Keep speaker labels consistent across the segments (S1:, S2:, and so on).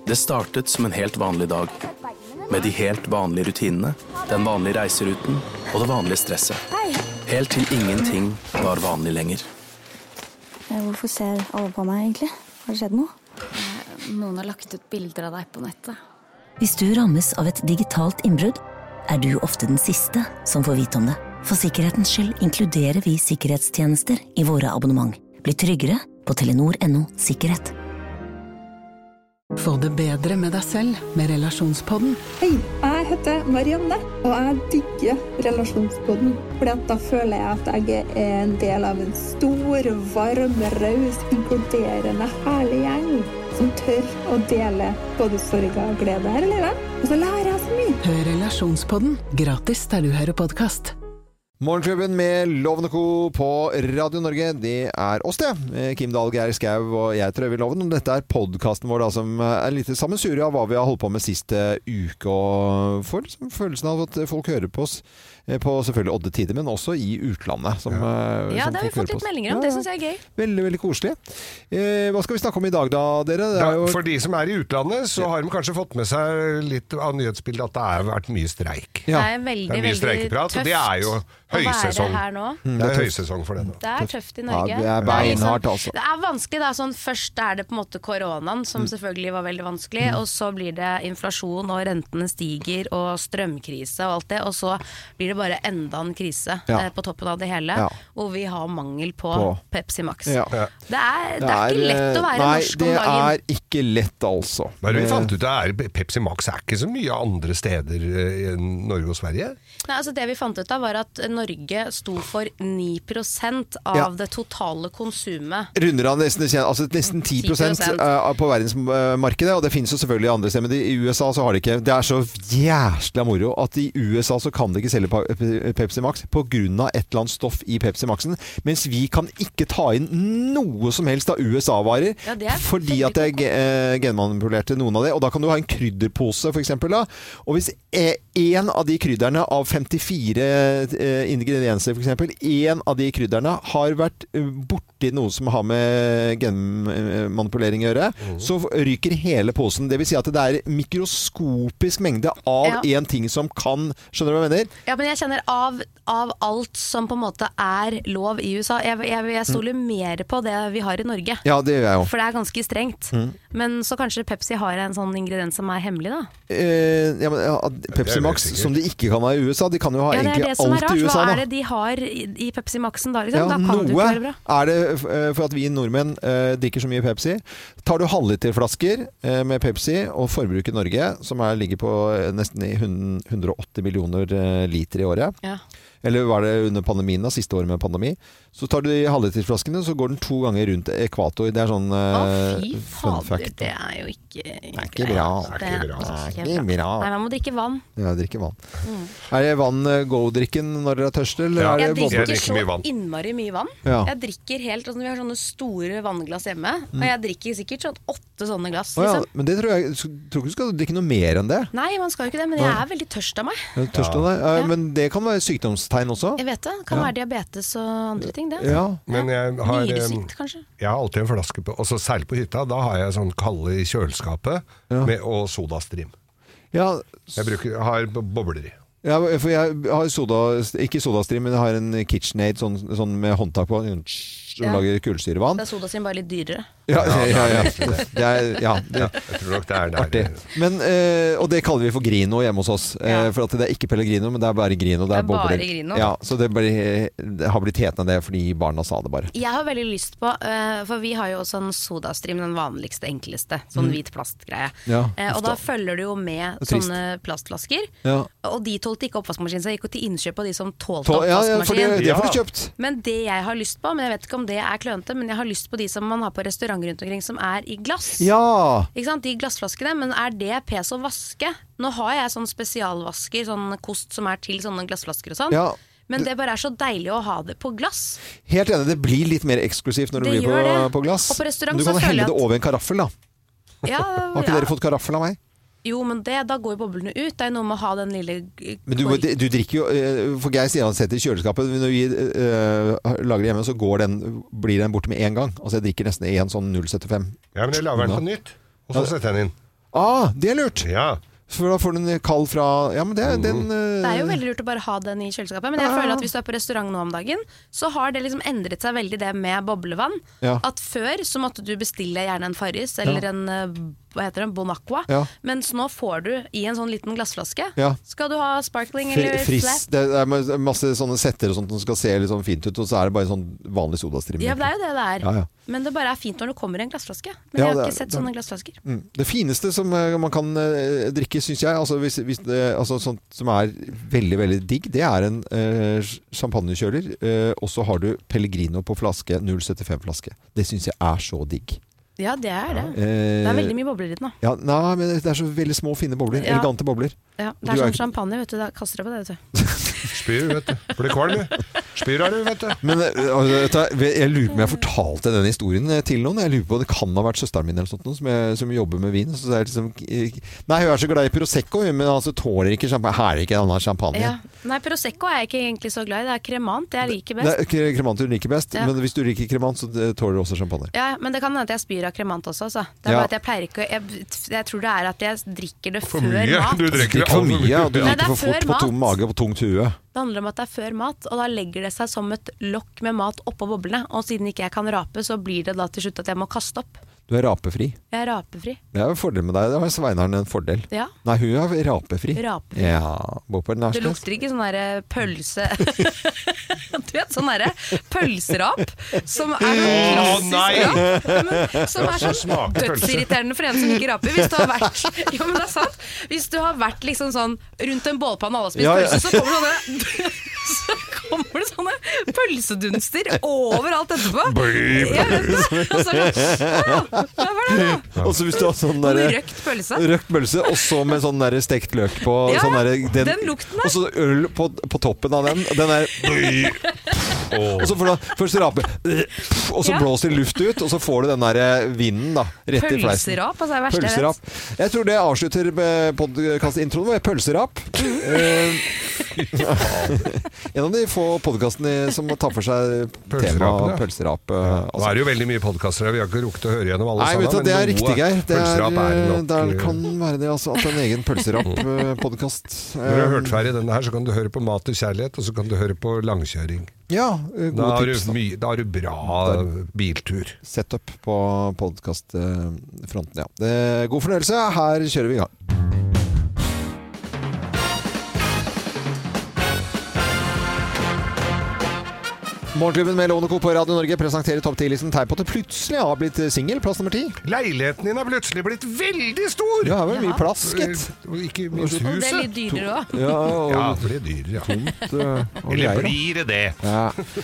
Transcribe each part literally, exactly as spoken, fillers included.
S1: Det startet som en helt vanlig dag, med de helt vanlige rutinene, den vanlige reiseruten og det vanlige stresset. Helt til ingenting var vanlig lenger.
S2: Hvorfor ser alle på meg egentlig? Har det skjedd noe?
S3: Noen har lagt ut bilder av deg på nettet.
S4: Hvis du rammes av et digitalt innbrudd, er du ofte den siste som får vite om det. For sikkerhetens skyld inkluderer vi sikkerhetstjenester i våre abonnement. Bli tryggere på telenor punktum no sikkerhet.
S5: Få det bedre med deg selv med Relasjonspodden.
S6: Hei, jeg heter Marianne, og jeg digger Relasjonspodden. Fordi at da føler jeg at jeg er en del av en stor, varm, raus, inkluderende, herlig gjeng som tør å dele både sorg og glede her i livet. Og så lærer jeg så mye.
S5: Hør Relasjonspodden gratis der du hører podcast.
S7: Morgenklubben med Loven og Co. på Radio Norge, det er oss det. Kim Dahl, Geir Skau og jeg tror vi Loven. Og dette er podcasten vår da, som er litt sammensuriet av hva vi har holdt på med siste uke. Og får liksom følelsen av at folk hører på oss på selvfølgelig odde tider, men også i utlandet. Som,
S3: ja, ja
S7: som
S3: det har vi fått litt meldinger om. Ja, det synes jeg er gøy.
S7: Veldig, veldig koselig. Eh, hva skal vi snakke om i dag da, dere? Det er jo...
S8: ja, for de som er i utlandet, så har de kanskje fått med seg litt av nyhetsbildet at det har vært mye streik.
S3: Ja. Det er veldig, det er mye streikeprat,
S8: tøft. Og det er jo høysesong.
S3: Her nå.
S8: Mm, det er høysesong for det nå.
S3: Det er tøft i Norge.
S7: Ja, det er beinhardt altså.
S3: Det er vanskelig da, sånn, først er det på en måte koronaen som mm. selvfølgelig var veldig vanskelig, mm. og så blir det inflasjon og rentene stiger og strømkrise og alt det, og så blir det bare enda en krise ja. eh, på toppen av det hele, ja. hvor vi har mangel på, på. Pepsi Max. Ja. Ja. Det, er, det, det er ikke lett å være
S7: nei,
S3: norsk om dagen.
S7: Nei, det er ikke lett altså.
S8: Men vi fant ut at Pepsi Max er ikke så mye andre steder i Norge og Sverige.
S3: Nei, altså det vi fant ut av var at Norge sto for ni prosent av ja. det totale konsumet.
S7: Runder av nesten, altså nesten ti prosent på verdensmarkedet, og det finnes jo selvfølgelig andre steder, men i U S A så har det ikke. Det er så jævla moro at i U S A så kan det ikke selge Pepsi Max på grunn av et eller annet stoff i Pepsi Maxen, mens vi kan ikke ta inn noe som helst av U S A-varer ja, fordi at det er genmanipulerte noen av det, og da kan du ha en krydderpose for eksempel da, og hvis en av de krydderne av femtifire ingredienser for eksempel, en av de krydderne har vært borti noe som har med genmanipulering å gjøre, mm. så ryker hele posen. Det vil si at det er mikroskopisk mengde av ja. en ting som kan, skjønner du hva jeg mener?
S3: Ja, men jeg kjenner av, av alt som på en måte er lov i U S A. Jeg, jeg, jeg stoler mm. mer på det vi har i Norge.
S7: Ja, det gjør jeg jo.
S3: For det er ganske strengt. Mm. Men så kanskje Pepsi har en sånn ingrediens som er hemmelig da?
S7: Eh, ja, men ja, Pepsi Max, som de ikke kan ha i U S A, de kan jo ha ja, egentlig alt i U S A da.
S3: Hva er det de har i, i Pepsi Maxen da? Liksom? Ja, da kan
S7: noe
S3: du ikke være bra.
S7: Er det for at vi nordmenn uh, drikker så mye Pepsi. Tar du halvliterflasker uh, med Pepsi og forbruk i Norge, som er, ligger på uh, nesten i hundre og åtti millioner uh, liter i året. Ja. Eller var det under pandemien da, siste året med pandemi. Så tar du de halvlitersflaskene, så går den to ganger rundt ekvator. Det er sånn uh,
S3: Å, fy fader, det er jo ikke
S7: Det er ikke bra.
S8: Det er ikke bra.
S7: Det er ikke bra.
S3: Nei, man må drikke vann.
S7: Ja, drikke vann. Mm. Er det vann uh, go-drikken når dere er tørste? Eller
S3: ja,
S7: er det
S3: jeg drikker,
S7: jeg
S3: drikker så mye vann. innmari mye vann. Ja. Jeg drikker helt, altså, vi har sånne store vannglass hjemme, mm. og jeg drikker sikkert sånn åtte sånne glass.
S7: Å, ja,
S3: liksom.
S7: men det tror jeg, tror ikke du skal drikke noe mer enn det.
S3: Nei, man skal jo ikke det, men jeg er veldig tørst av meg.
S7: Tørst av deg? Ja. Men det kan være sykdomstegn også?
S3: Jeg vet det. Det kan ja. være diabetes og andre ting, det.
S7: Ja.
S8: Men jeg har,
S3: Nyresykt, kanskje?
S8: Jeg har alltid en flaske på, og så særlig på hytta, da har jeg sånn kalde i kjøleskapet ja. med, og sodastream.
S7: Ja.
S8: Jeg bruker, har bobler i.
S7: Ja, for jeg har soda, ikke sodastream, men jeg har en KitchenAid sånn, sånn med håndtak på, som ja. lager kullsyrevann.
S3: Det er sodastream bare litt dyrere.
S7: Ja, ja, ja, ja. Det er, ja, det,
S8: jeg tror nok det er der.
S7: Artig. Men, øh, og det kaller vi for Grino hjemme hos oss. Ja. For at det er ikke Pellegrino, men det er bare Grino. Det er, det er bare Grino. Ja, så det, bare, det har blitt hetende det fordi barna sa det bare.
S3: Jeg har veldig lyst på, uh, for vi har jo også en sodastream, den vanligste, enkleste, sånn mm. hvit plastgreie. Ja, uh, og da følger du jo med sånne plastflasker, ja. og de tålte ikke oppvaskmaskin, så jeg gikk til innkjøp av de som tålte
S7: Tål,
S3: oppvaskmaskin.
S7: Ja, ja, for det, det får du kjøpt.
S3: Men det jeg har lyst på, men jeg vet ikke om det er klønete, men jeg har lyst på de som man har på restaurant rundt omkring som er i glass.
S7: Ja.
S3: Ikke sant? De glassflaskene, men er det pes å vaske? Nå har jeg sånn spesialvasker, sånn kost som er til sånne glassflasker og sånn. Ja. Men det bare er så deilig å ha det på glass.
S7: Helt enig, det blir litt mer eksklusivt når det, det blir på, på glass.
S3: Og på restaurant
S7: du kan helle det over en karaffel da.
S3: Ja,
S7: har ikke ja. dere fått karaffel av meg?
S3: Jo, men det, da går jo boblene ut. Det er noe med å ha den lille...
S7: Men du, du drikker jo... For Geir sier han setter i kjøleskapet. Når vi uh, lager det hjemme, så går den, blir den borte med en gang. Altså jeg drikker nesten en sånn null komma syttifem.
S8: Ja, men jeg lager den på nytt. Og så setter jeg den inn.
S7: Ah, det er lurt!
S8: Ja.
S7: For da får du en kald fra... Ja, men det,
S8: mm.
S7: den, uh...
S3: det er jo veldig lurt å bare ha den i kjøleskapet. Men jeg ja. føler at hvis du er på restaurant nå om dagen, så har det liksom endret seg veldig det med boblevann. Ja. At før så måtte du bestille gjerne en Farris eller ja. en... hva heter det, Bon Aqua, ja. mens nå får du i en sånn liten glassflaske. Ja. Skal du ha sparkling eller
S7: Friss,
S3: flat?
S7: Det er masse sånne setter og sånt som skal se litt sånn fint ut, og så er det bare sånn vanlig sodastream.
S3: Ja, det er jo det det er. Ja, ja. Men det bare er fint når det kommer i en glassflaske. Men ja, jeg har ikke er, sett sånne glassflasker.
S7: Mm. Det fineste som uh, man kan uh, drikke, synes jeg, altså, hvis, hvis det, altså, sånt som er veldig, veldig digg, det er en uh, champagnekjøler, uh, og så har du Pellegrino på flaske, null komma syttifem flaske. Det synes jeg er så digg.
S3: Ja, det er det. Ja. Det er veldig mye bobler i den da.
S7: Ja, nei, men det er så veldig små, fine bobler. Ja. Elegante bobler.
S3: Ja, det er sånn er... champagne, vet du. Da kaster du på det, vet du.
S8: Spyr, vet du. Blir kvalm, spyr er du, vet du.
S7: Men altså, jeg lurer på om jeg fortalte denne historien til noen. Jeg lurer på, det kan ha vært søsteren min eller sånt, som, jeg, som jobber med vin. Så det er liksom, nei, hun er så glad i Prosecco, men altså tåler ikke champagne. Her er ikke annen champagne. Ja.
S3: Nei, Prosecco er jeg ikke egentlig så glad i. Det er kremant, jeg liker best.
S7: Det er kremant du liker best, ja. Men hvis du liker kremant, så tåler du også champagne.
S3: Ja, men det kan hende at jeg spyr av kremant også, altså. Det er ja. bare at jeg pleier ikke jeg, jeg tror det er at jeg drikker det
S8: for
S3: før
S8: mye.
S3: mat.
S8: Du drikker
S7: for mye, og du
S3: Nei,
S7: drikker for fort på tung mage og på tungt hue.
S3: Det handler om at det er før mat, og da legger det seg som et lokk med mat oppå boblene. Og siden ikke jeg kan rape, så blir det da til slutt at jeg må kaste opp.
S7: Du er rapefri.
S3: Jeg er rapefri.
S7: Det er en fordel med deg. Det har Sveinaren en fordel.
S3: Ja.
S7: Nei, hun er rapefri.
S3: Rapefri.
S7: Ja, bor på
S3: det lukter ikke sånn der pølse... du vet, sånn der pølserap som er noe klassisk rap. Men, som er sånn dødsirriterende for en som ikke raper. Hvis du har vært... Jo, men det er sant. Hvis du har vært liksom sånn rundt en bålpann og alle har spist ja, ja. pølse, så kommer det sånne... så kommer det sånne pølsedunster overalt etterpå. Jeg vet det. Og så er det ja. Hva var det da?
S7: Og så hvis du har sånn der,
S3: røkt pølse
S7: Røkt pølse, og så med sånn der stekt løk på
S3: ja,
S7: sånn der, den,
S3: den lukten der.
S7: og så øl på, på toppen av den. Den er oh. Og så får du først rape, og så ja. blåser luft ut, og så får du den der vinden da, rett i fleisen.
S3: Pølserap, altså er verst
S7: Pølserap. Jeg, jeg tror det avslutter podcast-introen vår. Pølserap. uh, en av de få podcastene som tar for seg tema pølserap. Uh,
S8: ja. Altså. Nå er det jo veldig mye podcaster her, vi har ikke rukket å høre gjennom alle
S7: sammen. Nei, vet du, det er riktig, Geir. Det
S8: er, er nok,
S7: der kan være det, altså, at en egen pølserap-podcast.
S8: Når du har hørt ferdig denne her, så kan du høre på Mat og kjærlighet, og så kan du høre på langkjøring.
S7: Ja,
S8: da har, tips, du mye, da har du bra biltur.
S7: Setup på podcastfronten, ja. Det er god fornøyelse. Her kjører vi i gang. Morgenklubben med Lovende Co på Radio Norge presenterer topp ti-listen tegn på at det plutselig har blitt singel. Plass nummer ti.
S8: Leiligheten din har plutselig blitt veldig stor!
S7: Ja, det er vel mye plass, gitt.
S8: Ikke minst huset.
S3: Og det er litt dyrere også.
S7: Ja, og
S8: ja, det blir dyrere, ja.
S7: Tomt, uh, og
S8: Eller blir det det?
S7: Ja.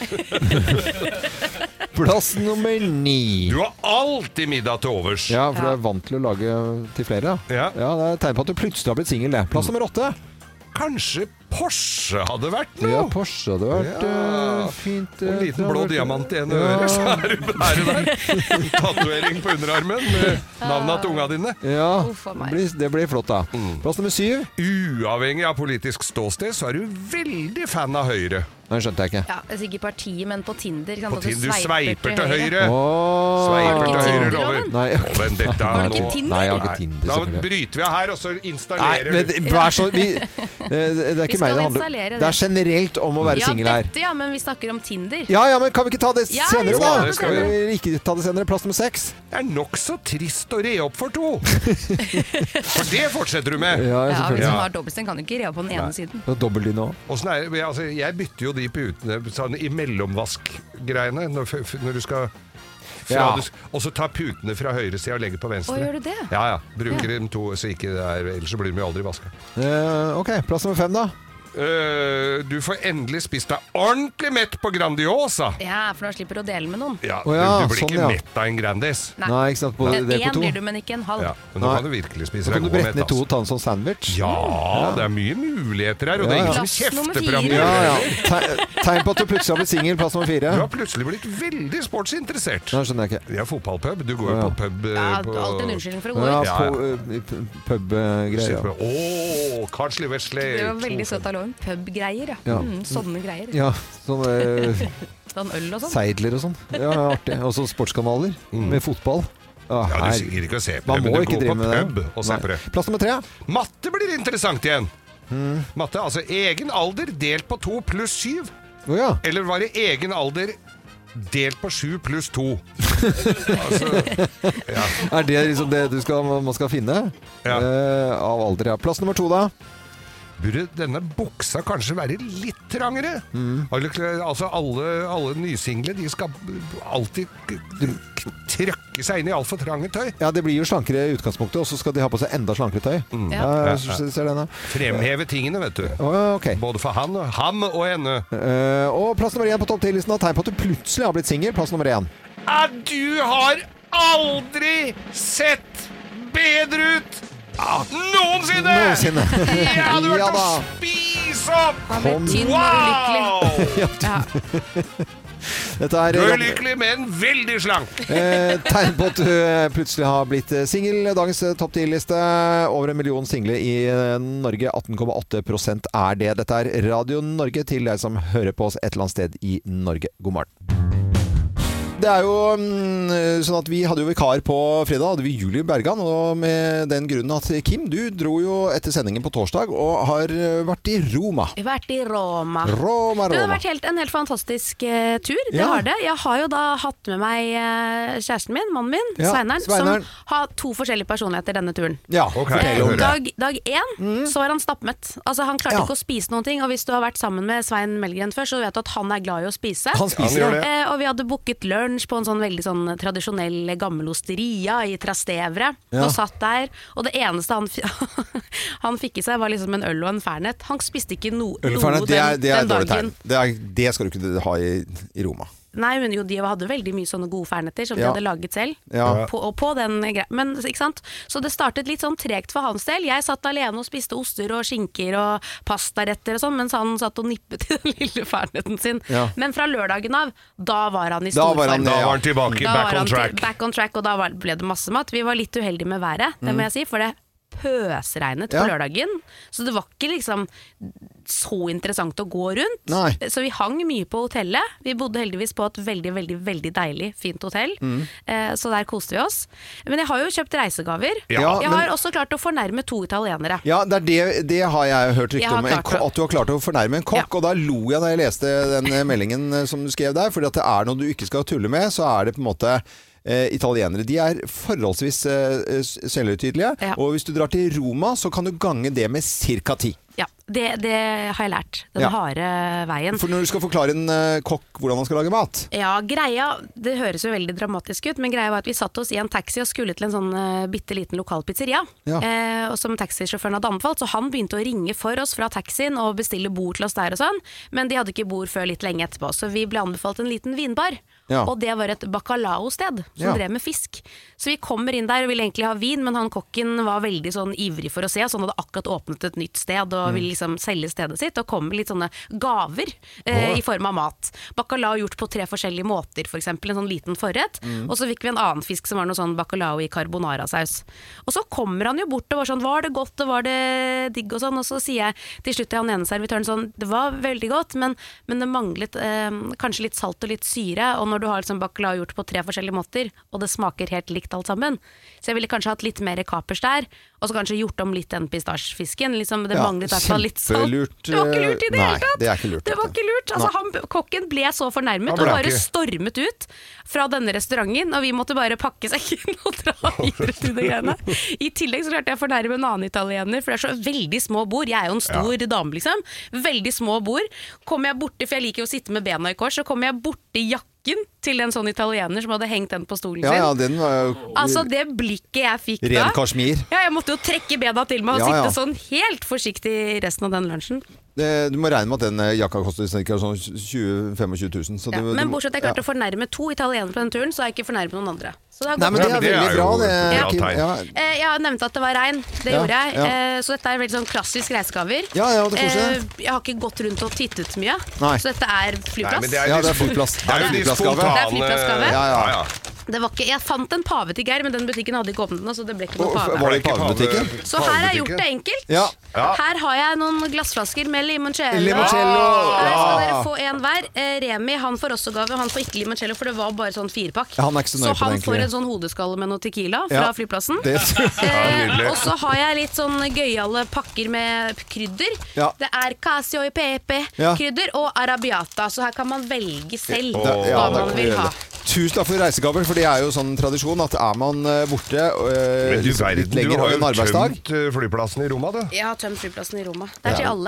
S7: Plass nummer ni.
S8: Du har alltid middag til overs.
S7: Ja, for du er vant til å lage til flere.
S8: Ja.
S7: Ja, det er tegn på at du plutselig har blitt singel. Plass nummer åtte.
S8: Kanskje Porsche hadde vært noe?
S7: Ja, Porsche hadde vært ja. uh, fint. Uh,
S8: en liten blå diamant i en ja. øre, så er du der. Tatuering på underarmen med navnet til unga dine.
S7: Ja, det blir, det blir flott da. Mm. Plass nummer syv.
S8: Uavhengig av politisk ståsted, så er du veldig fan av Høyre.
S7: Nei, skjønte jeg ikke.
S3: Ja, det er ikke parti, men på Tinder.
S8: På Tinder, du sveiper til høyre.
S7: Oh,
S8: sveiper til høyre, lover.
S7: Nei,
S8: oh, men dette
S3: har du ikke Tinder?
S7: Nei, jeg har ikke Tinder.
S8: Da bryter vi her, og så installerer
S7: vi. Nei, men vær så... Vi, det er ikke meg det handler. Det. det er generelt om å være
S3: ja,
S7: singel her.
S3: Dette, ja, men vi snakker om Tinder.
S7: Ja, ja, men kan vi ikke ta det
S3: ja,
S7: senere da?
S3: Det
S7: skal vi ikke ta det senere. Plass nummer seks.
S8: Det er nok så trist å re opp for to. For det fortsetter du med.
S7: Ja,
S3: ja hvis man har dobbeltsten kan du ikke re opp på den ene Nei. siden.
S7: Det er dobbelt din også.
S8: Altså, jeg bytter jo de putene sånn i mellomvask-greiene når, når du skal ja. du, og så tar putene fra høyre siden og legger på venstre.
S3: Å, gjør du det?
S8: Ja, ja. Bruker ja. dem to, så ikke det er, ellers så blir de jo aldri vasket.
S7: Uh, ok, plass nummer fem da.
S8: Uh, du får endelig spist deg ordentlig mett på Grandiosa.
S3: Ja, for da slipper du å dele med noen.
S8: Ja,
S7: oh, ja,
S8: du, du blir
S7: sånn,
S8: ikke
S7: ja.
S8: mett av en Grandis.
S7: Nei, Nei ikke sant, på
S3: en
S7: det på to.
S3: blir du, men ikke en halv.
S8: Ja, men nå kan du virkelig spise deg god mett.
S7: Så kan du brette ned to og ta en sånn sandwich.
S8: Ja, ja, det er mye muligheter her, og ja, det er ingen som kjefter på ham.
S7: Ja, ja. Tegn på at du plutselig har blitt singel. Plass nummer fire.
S8: Du har plutselig blitt veldig sportsinteressert.
S7: Nei, skjønner jeg ikke.
S8: Vi har fotballpub. Du går jo
S7: ja.
S8: på pub.
S3: Ja,
S8: på...
S3: alltid en unnskyldning for å gå ut.
S7: Ja, på uh, pub-greier.
S8: Uh, Åh, Carlsli Wesley.
S3: Det var veldig søtt av loven. Pub-greier, ja. ja. Mm, sånne greier.
S7: Ja, sånne
S3: sånn øl og sånn.
S7: Seidler og sånn. Ja, artig. Og så sportskanaler mm. med fotball. Åh,
S8: Ja, du sier ikke å se på
S7: Man
S8: det, men
S7: må
S8: du
S7: ikke
S8: går
S7: drive
S8: på
S7: med det.
S8: pub og ser på det.
S7: Plass nummer tre.
S8: Matte blir interessant igjen.
S7: Mm.
S8: Matte, altså egen alder delt på to pluss syv.
S7: Oh, ja.
S8: Eller var det egen alder delt på sju pluss to? altså, ja.
S7: Er det liksom det du skal, man skal finne?
S8: Ja.
S7: Uh, av alder, ja. Plass nummer to da.
S8: Burde denne buksa kanskje være litt trangere?
S7: Mm.
S8: Altså alle, alle nysingle, de skal alltid trøkke seg inn i alt for trange tøy.
S7: Ja, det blir jo slankere i utgangspunktet, og så skal de ha på seg enda slankere tøy.
S8: Mm.
S7: Ja. Ja, ja. Ser den,
S8: Fremheve tingene, vet du.
S7: Oh, okay.
S8: Både for han, ham og henne.
S7: Uh, og plass nummer én på topp ti-listen har tegn på at du plutselig har blitt singel. Plass nummer én.
S8: At du har aldri sett bedre ut Ah, noensinne!
S7: Noensinne.
S8: Jeg hadde vært
S7: ja,
S8: å spise opp!
S3: Han ble tynn
S8: wow!
S3: og ulykkelig.
S7: ja, Dette er,
S8: du er ulykkelig, men veldig slank.
S7: eh, tegn på at du plutselig har blitt singel. Dagens topp ti-liste. Over en million single i Norge. atten komma åtte prosent er det. Dette er Radio Norge til deg som hører på oss et eller annet sted i Norge. God morgen. Det er jo mm, sånn at vi hadde jo vikar på fredag, hadde vi Julie Bergan, og med den grunnen at Kim, du dro jo etter sendingen på torsdag og har vært i Roma.
S3: Jeg har vært i Roma.
S7: Roma, Roma.
S3: Det har vært helt, en helt fantastisk uh, tur, det
S7: ja.
S3: har det. Jeg har jo da hatt med meg uh, kjæresten min, mannen min,
S7: ja,
S3: Sveineren,
S7: Sveineren,
S3: som har to forskjellige personligheter denne turen.
S7: Ja,
S8: okay.
S3: eh, dag, dag én, mm. så var han stappmett. Altså han klarte ja. ikke å spise noen ting, og hvis du har vært sammen med Svein Melgren før, så vet du at han er glad i å spise.
S7: Han spiser,
S3: eh, og vi hadde booket lunsj på en sånn veldig sånn tradisjonell gammel osteria i Trastevere, ja. og satt der, og det eneste han, han fikk i seg var liksom en øl og en fernet. Han spiste ikke no, noe den,
S7: det er, det er
S3: den dagen.
S7: Det, er, det skal du ikke ha i, i Roma.
S3: Nei, men jo, de hadde veldig mye sånne gode fernetter som
S7: ja.
S3: de hadde laget selv.
S7: Ja.
S3: På, og på den greia. Men, ikke sant? Så det startet litt sånn tregt for hans del. Jeg satt alene og spiste oster og skinker og pastaretter og sånn, mens han satt og nippet i den lille fernetten sin.
S7: Ja.
S3: Men fra lørdagen av, da var han i stor
S8: form.
S3: Da
S8: var han tilbake,
S3: da
S8: back on track.
S3: Back on track, og da var, ble det masse mat. Vi var litt uheldige med været, det
S7: Mm.
S3: må jeg si, for det pøsregnet
S7: Ja.
S3: på lørdagen. Så det var ikke liksom så interessant å gå rundt.
S7: Nei.
S3: Så vi hang mye på hotellet. Vi bodde heldigvis på et veldig, veldig, veldig deilig, fint hotell.
S7: Mm.
S3: Eh, så der koste vi oss. Men jeg har jo kjøpt reisegaver.
S7: Ja,
S3: jeg
S7: men-
S3: har også klart å fornærme to italienere.
S7: Ja, det, er det, det har jeg hørt
S3: Jeg
S7: rykte
S3: har
S7: om. En,
S3: klart det.
S7: ko- at du har klart å fornærme en kokk. Og da lo jeg da jeg leste den eh, meldingen eh, som du skrev der. Fordi at det er noe du ikke skal tulle med, så er det på en måte eh, italienere. De er forholdsvis eh, selvhøytidelige.
S3: Ja.
S7: Og hvis du drar til Roma, så kan du gange det med cirka ti.
S3: Ja, det, det har jeg lært. Den
S7: Ja.
S3: harde veien.
S7: For når du skal forklare en eh, kokk hvordan han skal lage mat.
S3: Ja, greia, det høres jo veldig dramatisk ut, men greia var at vi satt oss i en taxi og skulle til en sånn uh, bitte liten lokal pizzeria.
S7: Ja.
S3: Eh, og som taxisjåføren hadde anbefalt, så han begynte å ringe for oss fra taxien og bestille bord til oss der og sånn, men de hadde ikke bord før litt lenge etterpå, så vi ble anbefalt en liten vinbar.
S7: Ja.
S3: Og det var et bacalao-sted som
S7: Ja.
S3: drev med fisk. Så vi kommer inn der og ville egentlig ha vin, men han kokken var veldig sånn ivrig for å se, så han hadde akkurat åpnet et nytt sted og ville liksom selge stedet sitt, og kom med litt sånne gaver eh, i form av mat. Bacalao gjort på tre forskjellige måter, for eksempel en sånn liten forrett,
S7: Mm.
S3: og så fikk vi en annen fisk som var noe sånn bacalao i carbonara-saus. Og så kommer han jo bort og var sånn, var det godt og var det digg og sånn, og så sier jeg til slutt til han ene servitøren sånn, det var veldig godt, men, men det manglet eh, kanskje litt salt og litt syre, og når du har liksom bacalao gjort på tre forskjellige måter, og det smaker helt likt alt sammen. Så jeg ville kanskje hatt litt mer kapers der, og så kanskje gjort om litt den pistasjefisken. Liksom, det
S7: Ja,
S3: manglet i hvert fall litt salt.
S7: kjempelurt,
S3: Det var ikke lurt i det
S7: nei,
S3: hele tatt.
S7: det er ikke lurt,
S3: Det var
S7: dette.
S3: ikke lurt. Altså, han, kokken ble så fornærmet
S8: Han
S3: og
S8: ble
S3: bare
S8: ikke.
S3: stormet ut fra denne restauranten, og vi måtte bare pakke sekken og dra videre til det greiene. I tillegg så klarte jeg å fornærme en annen italiener, for det er så veldig små bord. Jeg er jo en stor dame, liksom. Veldig små bord. Kommer jeg borti, for jeg liker jo å sitte med bena i kors, så kommer jeg borti jakken til en sånn italiener som hadde hengt den på stolen
S7: Ja,
S3: sin.
S7: ja, den var jo
S3: Altså det blikket jeg fikk
S7: ren
S3: da.
S7: kasjmir.
S3: Ja, jeg måtte jo trekke bena til meg og
S7: Ja, ja.
S3: sitte sånn helt forsiktig resten av den lunsjen.
S7: Det, du må regne med at den eh, jakka koster ca. sånn tjue til tjuefem tusen. Så
S3: Ja,
S7: du,
S3: men
S7: du,
S3: bortsett fra at jeg klarte å fornærme to italienere på den turen, så har jeg ikke fornærmet noen andre. Så det har
S7: Nei, men
S3: gått
S7: det
S3: bra.
S7: er
S8: det er
S7: veldig
S8: jo
S7: bra, det.
S8: et bra
S7: Kim.
S8: tegn.
S7: Ja.
S3: Eh, Jeg nevnte at det var regn, det
S7: Ja,
S3: gjorde jeg.
S7: ja.
S3: Eh, Så dette er veldig sånn klassisk reisegaver.
S7: Ja, ja, det er koselig.
S3: Eh, Jeg har ikke gått rundt og tittet mye,
S7: Nei.
S3: så dette er
S8: Nei,
S3: flyplass.
S8: men det er,
S7: Ja,
S8: de
S7: det er
S8: spo-
S7: flyplass.
S8: Det er jo de
S7: flyplassgave.
S8: spontane
S3: Det er flyplassgave.
S7: Ja, ja.
S8: ja, ja.
S3: Det var ikke, jeg fant en pave til Geir, men den butikken hadde ikke åpnet den, så det ble ikke noen pave.
S7: Var det i pavebutikken?
S3: Så her har jeg gjort det enkelt.
S7: Ja.
S8: Ja.
S3: Her har jeg noen glassflasker med limoncello.
S7: Limoncello,
S3: Her skal
S7: ja.
S3: dere få en hver. Eh, Remi, han får også gave, han får ikke limoncello, for det var bare sånn firepakk.
S7: Ja, han er ikke så nøye
S3: så
S7: på det,
S3: han
S7: egentlig.
S3: får en sånn hodeskalle med noe tequila fra
S7: Ja.
S3: flyplassen.
S7: Det
S3: Eh, og så har jeg litt sånn gøyale pakker med krydder.
S7: Ja.
S3: Det er casio e pepe
S7: Ja.
S3: krydder og arabiata, så her kan man velge selv
S7: Da, ja,
S3: hva
S7: da
S3: man
S7: kan vi
S3: vil
S7: gjøre
S3: ha.
S7: det. Tusen takk for reisegaver, for det er jo sånn tradisjon at er man eh, borte øh,
S8: Men du
S7: liksom
S8: verden,
S7: litt
S8: du
S7: lenger
S8: har
S7: en
S8: jo
S7: arbeidsdag.
S8: tømt eh, flyplassen i Roma, du.
S3: Jeg har tømt flyplassen i Roma. Det er
S7: Ja.
S3: til alle.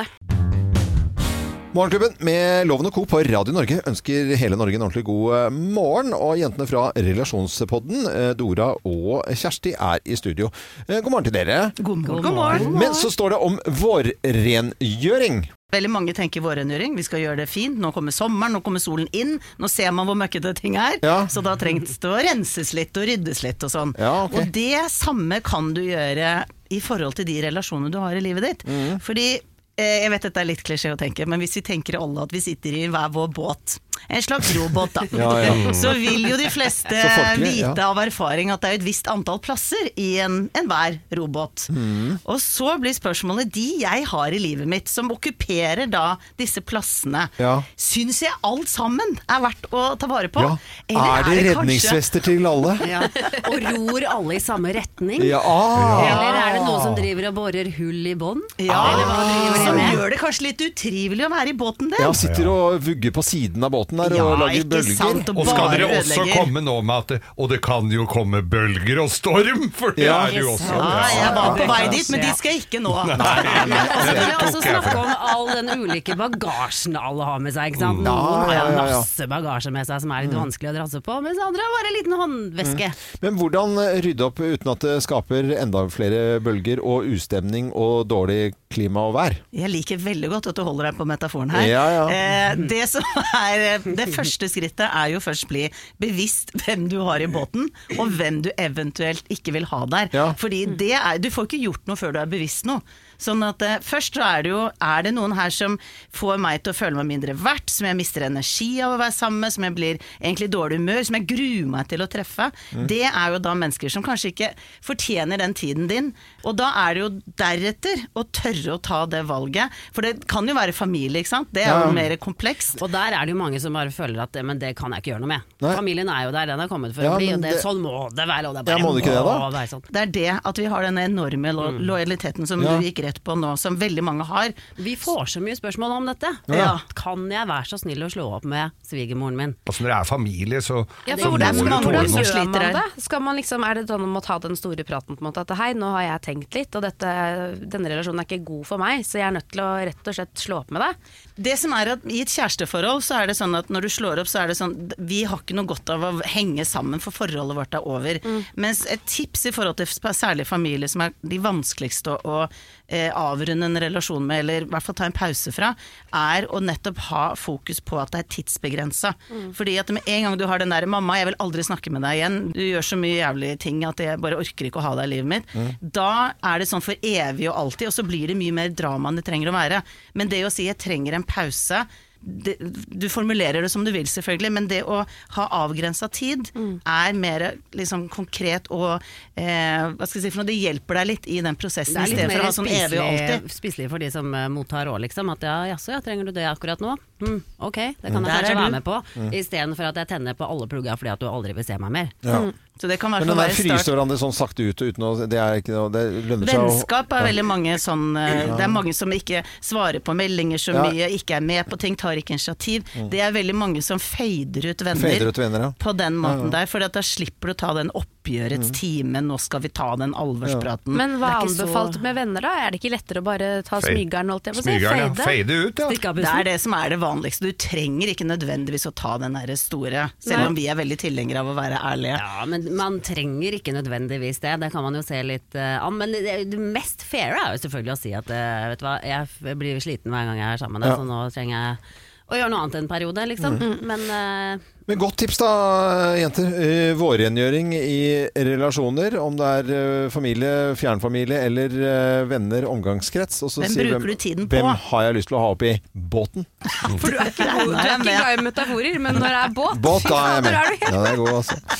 S7: Morgenklubben med Loven og Co. på Radio Norge ønsker hele Norge en ordentlig god eh, morgen. Og jentene fra Relasjonspodden, eh, Dora og Kjersti, er i studio. Eh, God morgen til dere.
S9: God morgen. God morgen.
S7: Men så står det om vårrengjøring.
S9: Veldig mange tenker vårrengjøring, vi skal gjøre det fint, nå kommer sommeren, nå kommer solen inn, nå ser man hvor møkkete ting er,
S7: Ja.
S9: så da trengs det å renses litt og ryddes litt og sånn.
S7: Ja, ok.
S9: Og det samme kan du gjøre i forhold til de relasjonene du har i livet ditt.
S7: Mm.
S9: Fordi, eh, jeg vet dette er litt klisjé å tenke, men hvis vi tenker alle at vi sitter i hver vår båt, en slags robåt da,
S7: Ja, ja.
S9: så vil jo de fleste
S7: Så folkelig,
S9: vite
S7: ja.
S9: av erfaring at det er et visst antall plasser i en, en hver robåt.
S7: Mm.
S9: Og så blir spørsmålet, de jeg har i livet mitt, som okkuperer da disse plassene,
S7: Ja.
S9: syns jeg alt sammen er verdt å ta vare på?
S7: Ja.
S9: Eller
S7: Er det
S9: kanskje-
S7: redningsvester til alle?
S10: Ja. Og ror alle i samme retning?
S7: Ja. Ah.
S10: Eller er det noen som driver og borer hull i bånd?
S9: Ja,
S10: Eller hva driver de
S9: som
S10: med?
S9: gjør det kanskje litt utrivelig å være i båten din.
S7: Ja, sitter og vugger på siden av båten der
S9: Ja,
S7: og lager
S9: ikke
S7: bølger.
S9: sant,
S8: Og skal
S9: bare
S8: dere også
S9: ødelegger.
S8: komme nå med at det, og det kan jo komme bølger og storm, for det
S7: Ja.
S8: er det jo også.
S9: Ja, jeg var på vei dit, men de skal ikke nå.
S10: Og så vil jeg også
S8: tok jeg
S10: snakke
S8: for.
S10: om all den ulike bagasjen alle har med seg. Ikke sant? Noen
S7: Ja,
S10: har
S7: ja,
S10: jo
S7: ja, ja.
S10: masse bagasje med seg som er litt vanskelig å drasse på, mens andre har bare en liten håndveske.
S7: Men hvordan rydde opp uten at det skaper enda flere bølger og ustemning og dårlig klima og vær?
S9: Jeg liker veldig godt at du holder deg på metaforen her.
S7: Ja, ja.
S9: Eh, det, som er, det første skrittet er jo først bli bevisst hvem du har i båten, og hvem du eventuelt ikke vil ha der.
S7: Ja.
S9: Fordi det er, du får ikke gjort noe før du er bevisst noe. Sånn at eh, først så er det jo, er det noen her som får meg til å føle meg mindre verdt, som jeg mister energi av å være sammen med, som jeg blir egentlig i dårlig humør, som jeg gruer meg til å treffe. Det er jo da mennesker som kanskje ikke fortjener den tiden din. Og da er det jo deretter å tørre å ta det valget. For det kan jo være familie, ikke sant? Det er jo
S7: Ja.
S9: mer komplekst.
S10: Og der er det jo mange som bare føler at men det kan jeg ikke gjøre noe med.
S7: Nei.
S10: Familien er jo der, den er kommet for
S7: Ja,
S10: å bli,
S7: men
S10: og det,
S7: det-
S10: sånn må det være. Og det
S7: Ja,
S10: bare
S7: må det ikke det da?
S10: være sånn.
S9: Det er det at vi har den enorme lo lojaliteten som
S7: Ja.
S9: du gikk rett på nå, som veldig mange har.
S10: Vi får så mye spørsmål om dette.
S9: Ja.
S10: Kan jeg være så snill å slå opp med svigermoren min?
S8: Altså, når det er familie, så,
S3: Ja,
S8: så
S3: for
S8: må
S3: hvordan,
S8: du
S9: mange
S8: tåle
S3: hvordan
S9: som
S8: noe.
S3: gjør
S9: sliter
S3: man
S9: her.
S3: det? Skal man liksom, er det sånn om å ta den store praten på en måte, at hei, nå har jeg tenkt litt, og dette, denne relasjonen er ikke god for meg, så jeg er nødt til å rett og slett slå opp med deg?
S9: Det som er at I et kjæresteforhold så er det sånn at når du slår opp, så er det sånn vi har ikke noe godt av å henge sammen, for forholdet vårt er over.
S3: Mm.
S9: Mens et tips i forhold til særlig familie som er de vanskeligste å, å eh, avrunde en relasjon med, eller i hvert fall ta en pause fra, er å nettopp ha fokus på at det er tidsbegrensa.
S3: Mm.
S9: Fordi at med en gang du har den der 'mamma, jeg vil aldri snakke med deg igjen', du gjør så mye jævlige ting at jeg bare orker ikke å ha deg i livet mitt, da er det sånn for evig og alltid, og så blir det mye mer drama enn det trenger å være. Men det å si 'jeg trenger en pause', det, du formulerer det som du vil selvfølgelig, men det å ha avgrensa tid
S3: Mm.
S9: er mer liksom konkret og eh, hva skal jeg si for noe, det hjelper deg litt i den prosessen
S10: Det
S9: i
S10: er litt
S9: stedet for å
S10: mer
S9: ha sånn evig og alltid.
S10: spiselig, spiselig for de som uh, mottar råd, liksom. At ja, jaså, ja, trenger du det akkurat nå? Hm, ok, det kan jeg
S9: Der er
S10: kanskje
S9: du.
S10: være med på. Istedenfor at jeg tenner på alle plugger fordi at du aldri vil se meg mer.
S7: Ja.
S9: Så det kan i hvert
S7: Men den
S9: fall
S7: der
S9: være
S7: fryser
S9: start.
S7: hverandre sånn sakte ut og uten å Det er ikke noe Det lønner seg å
S9: Vennskap er veldig mange sånn eh, Det er mange som ikke svarer på meldinger så
S7: Ja.
S9: mye, ikke er med på ting, tar ikke initiativ. Det er veldig mange som fader ut venner,
S7: Fader ut venner, ja.
S9: på den måten der, for da slipper du å ta den oppgjørets time, nå skal vi ta den alvorspraten.
S3: Men hva
S9: Det er ikke så-
S3: anbefalt med venner da? Er det ikke lettere å bare ta
S8: Fade.
S3: smygeren, holdt jeg på å si?
S8: Smygeren, ja.
S3: Fade?
S8: Fade ut, ja.
S10: Stikk av
S9: Det
S10: bussen.
S9: er det som er det vanligste. Du trenger ikke nødvendigvis å ta den der store, selv om vi er veldig tilhengere av å være ærlige.
S10: Ja, men man trenger ikke nødvendigvis det. Det kan man jo se litt uh, an. Men det, det mest fair er jo selvfølgelig å si at uh, vet du hva, jeg f- blir sliten hver gang jeg er sammen med deg,
S7: Ja.
S10: så nå trenger jeg å gjøre noe annet en periode, liksom. Men uh,
S7: Men godt tips da, jenter. Eh, Vårrengjøring i relasjoner, om det er eh, familie, fjernfamilie eller eh, venner, omgangskrets. Og så
S9: Hvem
S7: si
S9: bruker du tiden på?
S7: Hvem har jeg lyst til å ha oppi båten?
S3: For du er ikke, god, du er ikke glad i metaforer, men når det er båt,
S7: Båt,
S3: fy
S7: da er jeg
S3: fader,
S7: med.
S3: er du helt
S7: Ja, det er god, altså.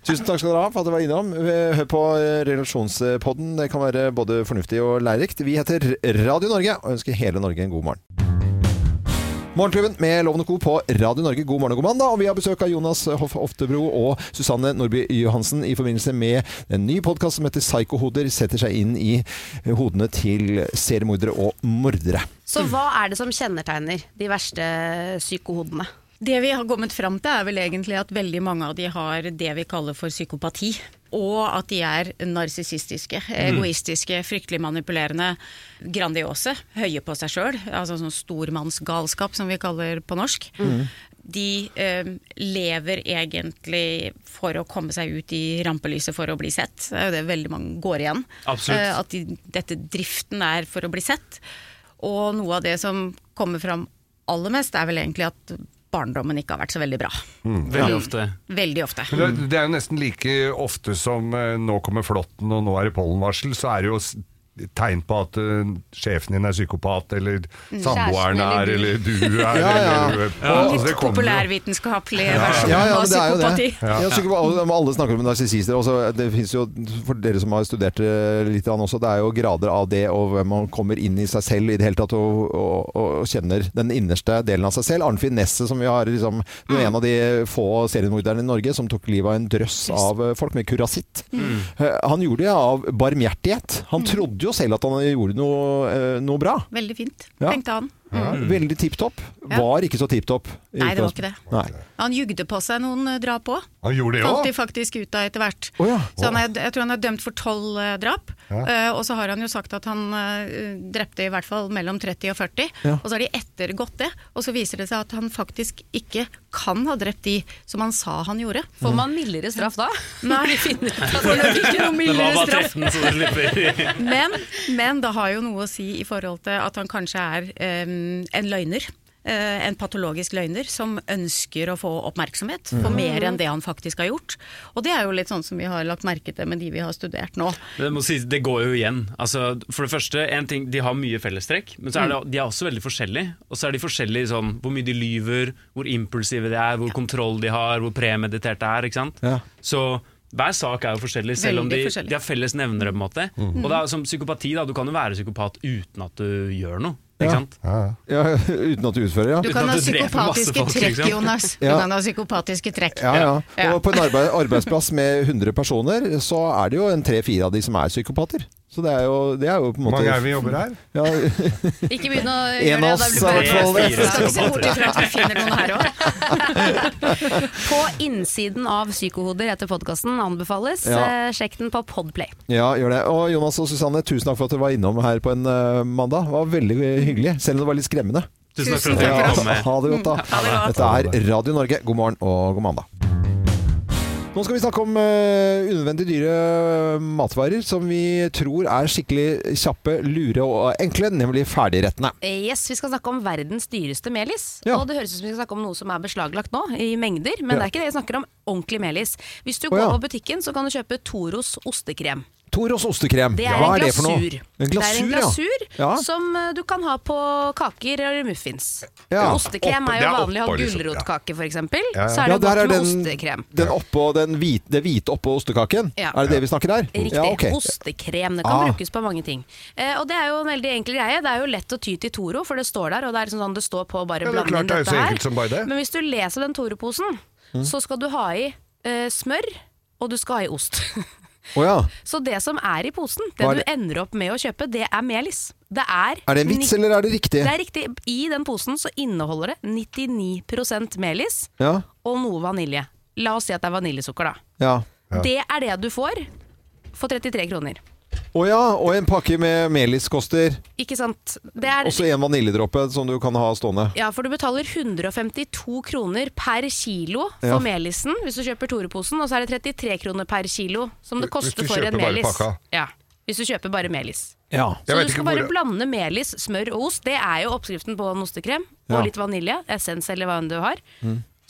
S7: Tusen takk skal dere ha for at dere var innom. Hør på Relasjonspodden. Det kan være både fornuftig og lærerikt. Vi heter Radio Norge og ønsker hele Norge en god morgen. Morgenklubben med Loven og Co. på Radio Norge. God morgen og god mandag. Og vi har besøk av Jonas Hoff Oftebro og Susanne Nordby Johansen i forbindelse med en ny podcast som heter Psykohoder, setter seg inn i hodene til seriemordere og mordere.
S3: Så hva er det som kjennetegner de verste psykohodene?
S11: Det vi har kommet frem til er vel egentlig at veldig mange av de har det vi kaller for psykopati. Og at de er narsissistiske, egoistiske, fryktelig manipulerende, grandiose, høye på seg selv, altså sånn stormannsgalskap som vi kaller på norsk. Mm. De eh, lever egentlig for å komme seg ut i rampelyset for å bli sett. Det er jo det veldig mange går igjen.
S12: Absolutt.
S11: Eh, at de, dette driften er for å bli sett. Og noe av det som kommer fram aller mest er vel egentlig at barndommen ikke har vært så veldig bra.
S12: Mm. Veldig ofte.
S11: Veldig ofte.
S8: Det, det er jo nesten like ofte som uh, nå kommer flåtten og nå er det pollenvarsel, så er det jo tegn på at uh, sjefen din er psykopat, eller samboeren er, eller du er,
S11: ja, ja.
S8: eller...
S11: Ja. Litt altså, populærvitenskapelig ja. versjon
S7: ja, ja,
S11: av psykopati.
S7: Ja. Ja, psykopati. Alle snakker om narsissister, også, det finnes jo, for dere som har studert litt også, det er jo grader av det, og hvem man kommer inn i seg selv i det hele tatt, og, og, og kjenner den innerste delen av seg selv. Arnfinn Nesse, som vi har, liksom, mm. en av de få seriemorderne i Norge, som tok livet av en drøss yes. av folk med kurasitt. Mm. Han gjorde det av barmhjertighet. Han mm. trodde jo selv at han gjorde noe, noe bra.
S11: Veldig fint,
S7: ja.
S11: tenkte han.
S7: Ja, mm. Veldig tipptopp. Var ikke så tipptopp.
S11: Nei, det var ikke det.
S7: Nei.
S11: Han jugde på seg noen drap på.
S8: Han gjorde det også?
S11: Falt de faktisk ut av etter hvert.
S7: Oh, ja.
S11: Så han er, jeg tror han er dømt for tolv uh, drap. Ja. Uh, og så har han jo sagt at han uh, drepte i hvert fall mellom tretti og førti. Ja. Og så har de ettergått det. Og så viser det seg at han faktisk ikke kan ha drept de som han sa han gjorde.
S3: Får man mildere straff da?
S11: Nei, får nok ikke noe mildere straff. men, men det har jo noe å si i forhold til at han kanskje er um, en løgner. Uh, en patologisk løgner som ønsker å få oppmerksomhet for mer enn det han faktisk har gjort. Og det er jo litt sånn som vi har lagt merke til med de vi har studert nå.
S12: Det, må si, det går jo igjen. Altså, for det første, en ting, de har mye fellestrekk, men så er det, de er også veldig forskjellige. Og så er de forskjellige sånn, hvor mye de lyver, hvor impulsive de er, hvor ja. kontroll de har, hvor premeditert det er, ikke sant? Ja. Så hver sak er jo forskjellig, selv om de, de har felles nevnere på en måte. Mm. Og da, som psykopati, da, du kan jo være psykopat uten at du gjør noe. Ikke sant?
S7: Ja. Ja, uten at du utfører, ja.
S11: Du kan ha psykopatiske trekk, Jonas. Du ja. kan ha psykopatiske trekk.
S7: Ja, ja. ja. Og på en arbeid, arbeidsplass med hundre personer, så er det jo en tre-fire av de som er psykopater. Så det er jo, det er jo på en måte...
S8: Mange er vi jobber her?
S7: Ja.
S3: Ikke begynne å gjøre det, da blir det bare... Skal ikke se bort ifra at vi finner noen her også. På innsiden av Psykohoder heter podcasten, anbefales. Ja. Sjekk den på Podplay.
S7: Ja, gjør det. Og Jonas og Susanne, tusen takk for at dere var innom her på en uh, mandag. Det var veldig hyggelig, selv om det var litt skremmende.
S12: Tusen takk for at dere kom med.
S7: Ha det godt da.
S3: Ha det godt.
S7: Dette er Radio Norge. God morgen og god mandag. Nå skal vi snakke om uh, unødvendig dyre matvarer som vi tror er skikkelig kjappe, lure og enkle, nemlig ferdigrettene.
S3: Yes, vi skal snakke om verdens dyreste melis. Ja. Og det høres ut som vi skal snakke om noe som er beslaglagt nå, i mengder, men ja. det er ikke det vi snakker om ordentlig melis. Hvis du går oh, ja. på butikken, så kan du kjøpe Toros ostekrem.
S7: Toros ostekrem.
S3: Det er
S7: Hva
S3: en
S7: er det for noe?
S3: glasur.
S7: En glasur,
S3: det er en glasur
S7: ja.
S3: som du kan ha på kaker eller muffins.
S7: Ja.
S3: Ostekrem er jo vanlig å ha gulrotkake for eksempel.
S7: Ja.
S3: Så er det
S7: ja,
S3: godt med
S7: den,
S3: ostekrem.
S7: Den oppå, den hvite, det hvite oppå ostekaken?
S3: Ja.
S7: Er det det vi snakker her?
S3: Riktig.
S7: Ja, okay.
S3: Ostekrem. Det kan
S7: ah.
S3: brukes på mange ting. Eh, og det er jo en veldig enkel greie. Det er jo lett å ty til Toro, for det står der, og det er sånn det står på bare
S8: ja,
S3: blande inn dette her.
S8: Det.
S3: Men hvis du leser den Toro-posen, mm. så skal du ha i eh, smør, og du skal ha i ost.
S7: Oh, ja.
S3: Så det som er i posen, det du ender opp med å kjøpe, det er melis. Det er,
S7: er det en vits, eller er det riktig?
S3: Det er riktig. I den posen så inneholder det nittini prosent melis
S7: ja.
S3: og noe vanilje. La oss si at det er vaniljesukker da.
S7: Ja. Ja.
S3: Det er det du får for trettitre kroner.
S7: Å oh ja, og en pakke med melis koster
S3: ikke sant? Det er
S7: også en vaniljedråpe som du kan ha stående.
S3: Ja, for du betaler hundre og femtito kroner per kilo for ja. melisen hvis du kjøper Tore-posen, og så er det trettitre kroner per kilo som det koster for en melis. Ja, hvis du kjøper bare melis.
S7: Ja.
S3: Så du skal bare hvor... blande melis, smør og ost. Det er jo oppskriften på en ostekrem, ja. og litt vanilje, essens eller hva enn du har. Mm.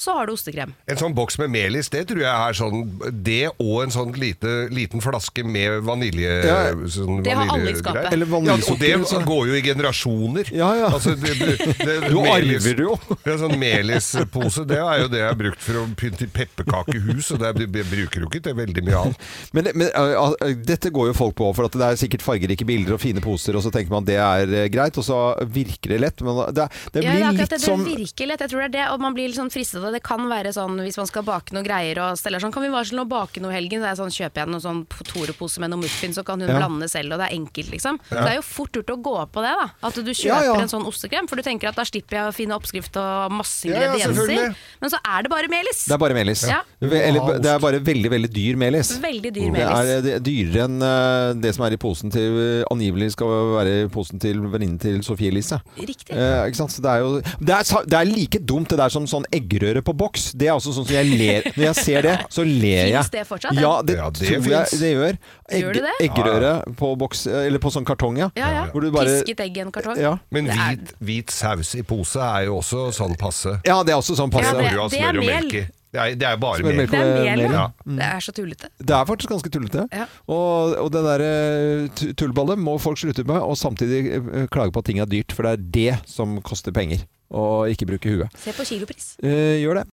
S3: så har du ostekrem.
S8: En sånn boks med melis, det tror jeg er sånn, det og en sånn lite, liten flaske med vanilje.
S7: Ja,
S8: sånn
S3: det har alle i skapet.
S7: Eller vaniljesukker.
S8: Ja, og det går jo i generasjoner.
S7: Ja, ja.
S8: Altså, det, det, det,
S7: du
S8: melis,
S7: arver det jo.
S8: Ja, sånn melispose, det er jo det jeg har brukt for å pynte pepperkakehus, og det jeg bruker jo ikke til veldig mye annet.
S7: Men, men uh, uh, dette går jo folk på, for at det er sikkert fargerike bilder og fine poser, og så tenker man at det er uh, greit, og så virker det lett. Men det, det blir
S3: ja, det
S7: litt
S3: det,
S7: som...
S3: Det virker lett, jeg tror det er det, og man blir litt sånn fristet. Det kan være sånn, hvis man skal bake noe greier og steller sånn, kan vi varsle noe bake noe helgen? Det er sånn, kjøper jeg noen sånn Tore-pose med noen muffins, så kan hun ja. blande selv, og det er enkelt liksom. Ja. Det er jo fort gjort å gå på det da, at du kjøper ja, ja. en sånn ostekrem, for du tenker at da slipper jeg å finne oppskrift og masse ingredienser. Ja, ja, men så er det bare melis.
S7: Det er bare melis.
S3: Ja.
S7: Eller, det er bare veldig, veldig dyr melis.
S3: Veldig dyr melis.
S7: Det er, det er dyrere enn uh, det som er i posen til, uh, angivelig skal være i posen til venninnen til Sofie Elise.
S3: Riktig.
S7: Uh, ikke sant? Så det er jo, det er, det er like dumt det der som sånn eggerøre på boks. Det er også sånn som jeg ler. Når jeg ser det, så ler jeg.
S3: Finns det fortsatt?
S7: Ja, det,
S8: ja, det
S7: tror jeg det gjør. Egg,
S3: gjør det det?
S7: Eggerøre på boks, eller på sånn kartong, ja.
S3: Ja, ja.
S7: Hvor du bare,
S3: pisket egg i en kartong.
S7: Ja.
S8: Men hvit, hvit saus i pose er jo også sånn passe.
S7: Ja, det er også sånn passe.
S3: Ja, det, det er mel.
S8: Det er, det er bare
S7: mel.
S3: Det er mel,
S7: mel
S3: ja.
S7: Mm.
S3: Det er så tullete.
S7: Det er faktisk ganske tullete.
S3: Ja.
S7: Og, og det der tullballet må folk slutte med, og samtidig klage på at ting er dyrt, for det er det som koster penger. Og ikke bruke huet.
S3: Se på kilopris.
S7: Eh, gjør det.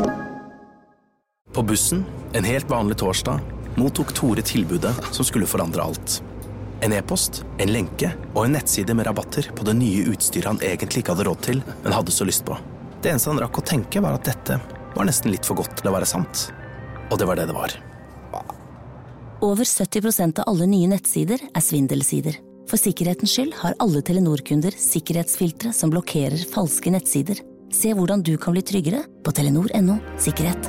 S1: På bussen, en helt vanlig torsdag, mottok Tore tilbudet som skulle forandre alt. En e-post, en lenke og en nettside med rabatter på det nye utstyret han egentlig ikke hadde råd til, men hadde så lyst på. Det eneste han rakk å tenke var at dette var nesten litt for godt til å være sant. Og det var det det var.
S4: Over sytti prosent av alle nye nettsider er svindelsider. For sikkerhetens skyld har alle Telenor-kunder sikkerhetsfiltre som blokkerer falske nettsider. Se hvordan du kan bli tryggere på telenor punktum no sikkerhet.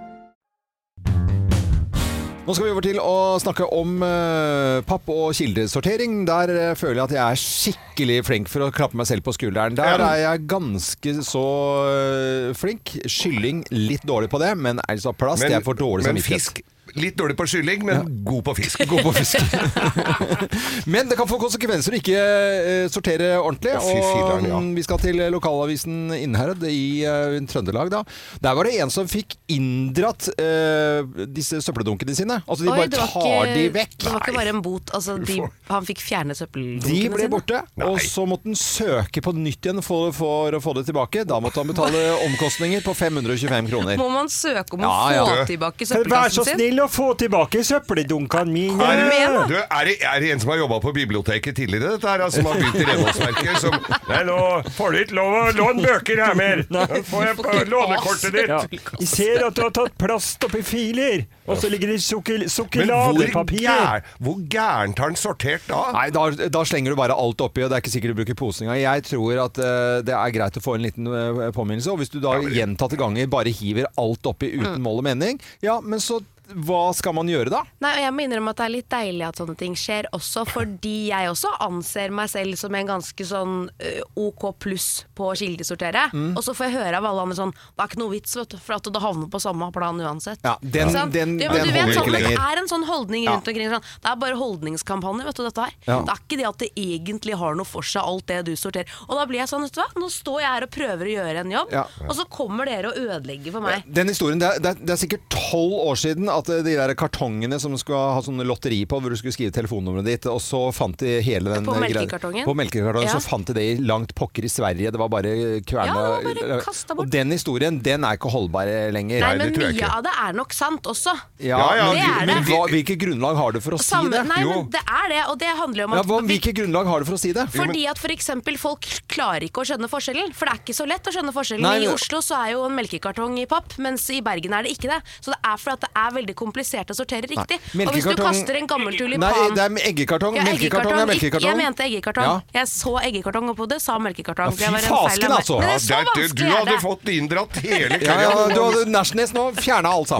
S7: Nå skal vi over til å snakke om uh, papp- og kildesortering. Der uh, føler jeg at jeg er skikkelig flink for å klappe meg selv på skulderen. Der er jeg ganske så uh, flink. Kylling litt dårlig på det, men er det så plass?
S8: Men,
S7: det er for dårlig
S8: men
S7: samvittighet.
S8: Fisk litt dårlig på kylling, men ja. god på fisk.
S7: God på fisk. Men det kan få konsekvenser å ikke uh, sortere ordentlig.
S8: Ja, fy filleren, ja.
S7: Og vi skal til lokalavisen Innherred i uh, Trøndelag da. Der var det en som fikk inndratt uh, disse søppeldunkene sine. Altså de
S3: Oi,
S7: bare tar
S3: ikke,
S7: de vekk.
S3: Det var ikke bare en bot, altså de, han fikk fjerne søppeldunkene sine.
S7: De ble borte,
S8: Nei.
S7: og så måtte han søke på nytt igjen for, for å få det tilbake. Da måtte han betale omkostninger på fem hundre og tjuefem kroner.
S3: Må man søke om å
S7: ja,
S3: få
S7: ja.
S3: tilbake
S13: søppelkassen sin? Vær så snill å få tilbake søppeldunkene mine.
S8: Er det, du, er, det, er det en som har jobbet på biblioteket tidligere, dette her, som har begynt i renholdsverket? Som...
S13: Nei, nå får du ikke lov å låne bøker her mer. Nå får jeg på lånekortet ditt. Ja. Jeg ser at du har tatt plast oppi filer, og så ligger det sukker, sukkeladepapirer.
S8: Men hvor, gær, hvor gærent har den sortert da?
S7: Nei, da, da slenger du bare alt oppi, og det er ikke sikkert du bruker posen engang. Jeg tror at uh, det er greit å få en liten uh, påminnelse, og hvis du da gjentatte ganger bare hiver alt oppi uten mm. mål og mening, ja, men så hva skal man gjøre da?
S3: Nei, og jeg må innrømme at det er litt deilig at sånne ting skjer også, fordi jeg også anser meg selv som en ganske sånn uh, OK pluss på å kildesortere. Mm. Og så får jeg høre av alle andre sånn, det er ikke noe vits, vet du, for at det havner på samme plan uansett.
S7: Ja, den,
S3: sånn,
S7: den,
S3: du,
S7: den
S3: du vet,
S7: holder
S3: sånn,
S7: ikke lenger.
S3: Det er en sånn holdning rundt
S7: ja.
S3: omkring, sånn, det er bare holdningskampanje, vet du, dette her.
S7: Ja.
S3: Det er ikke det at det egentlig har noe for seg, alt det du sorterer. Og da blir jeg sånn, vet du hva, nå står jeg her og prøver å gjøre en jobb,
S7: ja.
S3: og så kommer dere og ødelegger for meg.
S7: Den historien, det er, det er, det er sikkert tolv år siden at de der kartongene som skulle ha sånne lotteri på, hvor du skulle skrive telefonnummeret ditt, og så fant de hele den
S3: på melkekartongen,
S7: på melkekartongen
S3: ja.
S7: så fant de det i langt pokker i Sverige. Det var bare kverna.
S3: Ja, bare kastet bort.
S7: Og den historien, den er ikke holdbar lenger.
S3: Nei, men mye av det er nok sant også.
S7: Ja,
S8: ja, ja
S3: det er det.
S7: Men hva, hvilke grunnlag har du for å
S3: Samme,
S7: si det?
S3: Nei, jo. Men det er det, og det handler jo om at
S7: ja, hva, hvilke grunnlag har du for å si det?
S3: Fordi at for eksempel folk klarer ikke å skjønne forskjellen, for det er ikke så lett å skjønne forskjellen.
S7: Nei,
S3: I Oslo så er jo en melkekartong i papp, mens i Bergen er det ikke det. Så det er for at det er veldig komplisert å sortere riktig.
S7: Nei,
S3: og hvis du kaster en gammel tulipan...
S7: Nei, det er eggekartong. Ja, melkekartong er melkekartong.
S3: Jeg mente eggekartong. Ja. Jeg så eggekartong oppå det, sa melkekartong.
S7: Ja, fy fasken, altså!
S3: Men det er så
S8: ja, du, du hadde fått inndratt hele
S7: køya. Ja, ja, du hadde Nærsnes nå fjernet alt sammen.
S3: Men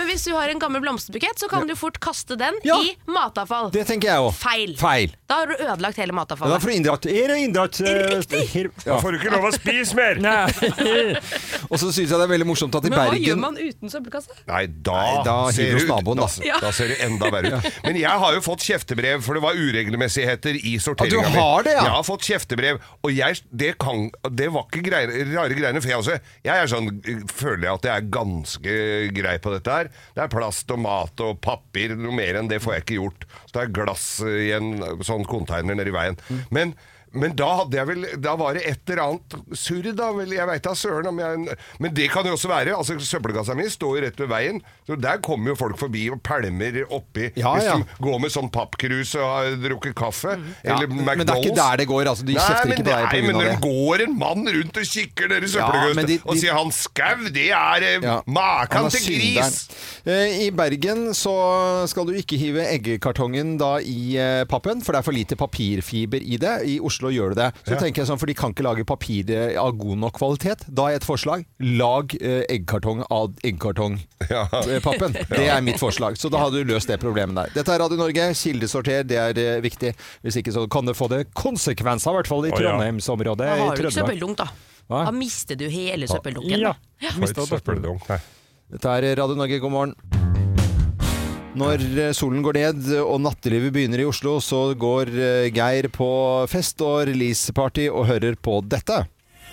S3: hvis du har en gammel blomsterbukett, så kan ja. du fort kaste den ja. i matavfall.
S7: Det tenker jeg også.
S3: Feil.
S7: Feil.
S3: Da har du ødelagt hele matavfallet.
S7: Ja, da får du inndratt.
S13: Er det inndratt?
S3: Riktig.
S13: Uh, da får du ikke lov å spise mer.
S7: Og så synes jeg det er veldig morsomt at i
S3: Men
S7: Bergen...
S3: Men hva gjør man uten søppelkasse?
S8: Nei, da,
S7: Nei, da
S8: ser du,
S7: naboen,
S8: da,
S7: ja.
S8: da ser det enda verre ut. Men jeg har jo fått kjeftebrev, for det var uregelmessigheter i sorteringen.
S7: Ah, du har det, ja?
S8: Jeg har fått kjeftebrev, og jeg, det, kan, det var ikke greier, rare greiene, for jeg også, jeg er sånn, føler jeg at jeg er ganske grei på dette her. Det er plast og mat og papir, noe mer enn det får jeg ikke gjort. Så det er glass i en sånn container nede i veien. Mm. Men Men da hadde jeg vel, da var det et eller annet surr da, vel, jeg vet da søren om jeg, men det kan jo også være, altså søppelkassa mi står jo rett ved veien, så der kommer jo folk forbi og pælmer oppi, ja, hvis ja. de går med sånn pappkrus og har drukket kaffe, mm. eller
S7: ja,
S8: McDonald's.
S7: Men det er ikke der det går, altså, de
S8: nei,
S7: kjefter ikke på deg på grunn av det.
S8: Nei, men det går en mann rundt og kikker dere søppelkassa, ja, de, de, og sier han Skau, det er ja, makan til gris.
S7: I Bergen så skal du ikke hive eggekartongen da i pappen, for det er for lite papirfiber i det. I Oslo gjør du det. Så ja. tenker jeg sånn, for de kan ikke lage papir av god nok kvalitet. Da er et forslag. Lag eh, eggkartong av eggkartongpappen. Ja. Det er mitt forslag. Så da har du løst det problemet der. Dette er Radio Norge. Kildesorter, det er eh, viktig. Hvis ikke så kan det få det konsekvenser, i hvert fall i Trondheimsområdet.
S3: Da har du ikke søppeldunk, da. Hva? Da mister du hele søppeldunken.
S7: Ja, ja. Mistet søppeldunk. Dette er Radio Norge, god morgen. Når solen går ned og nattelivet begynner i Oslo, så går Geir på fest og releaseparty og hører på dette.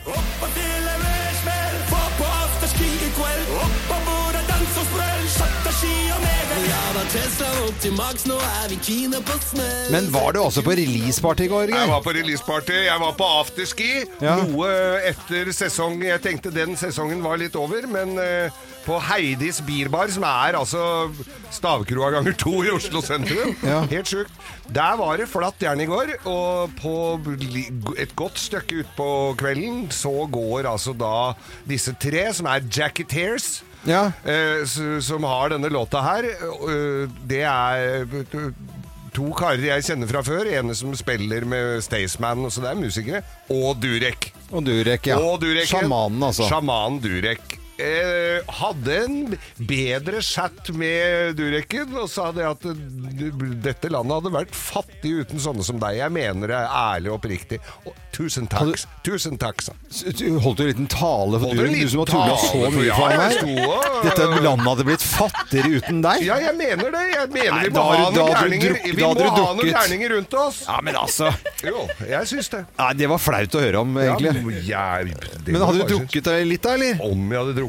S7: Men var du også på releaseparty i går?
S8: Jeg var på releaseparty, jeg var på afterski. Ja. Noe etter sesong. Jeg tenkte den sesongen var litt over, men uh, på Heidis Bilbar, som er altså Stavkroa ganger to i Oslo sentrum, ja. helt sjukt. Der var det flatt jern i går, og på et godt stykke ut på kvelden så går altså da disse tre, som er Jacketeers, ja. eh, som har denne låta her. Det er to karer jeg kjenner fra før. En som spiller med Staysman, så det er musikere. Og Durek.
S7: Og Durek, ja.
S8: Og Durek,
S7: Sjamanen, altså.
S8: Sjamanen Durek. Eh, hadde en bedre chat med Dureken og sa det at dette landet hadde vært fattig uten sånne som deg. Jeg mener det er ærlig og oppriktig. Og tusen takk. Du, tusen takk.
S7: Du holdt jo en liten tale for du, du som har tullet så mye for meg. Dette landet hadde blitt fattigere uten deg.
S8: Ja, jeg mener det. Jeg mener Nei, vi må ha noen gærninger. Vi må ha noen gærninger rundt oss.
S7: Ja, men altså.
S8: Jo, jeg synes det.
S7: Nei, det var flaut å høre om, egentlig.
S8: Ja, jeg,
S7: men hadde du drukket deg litt da, eller?
S8: Om jeg hadde drukket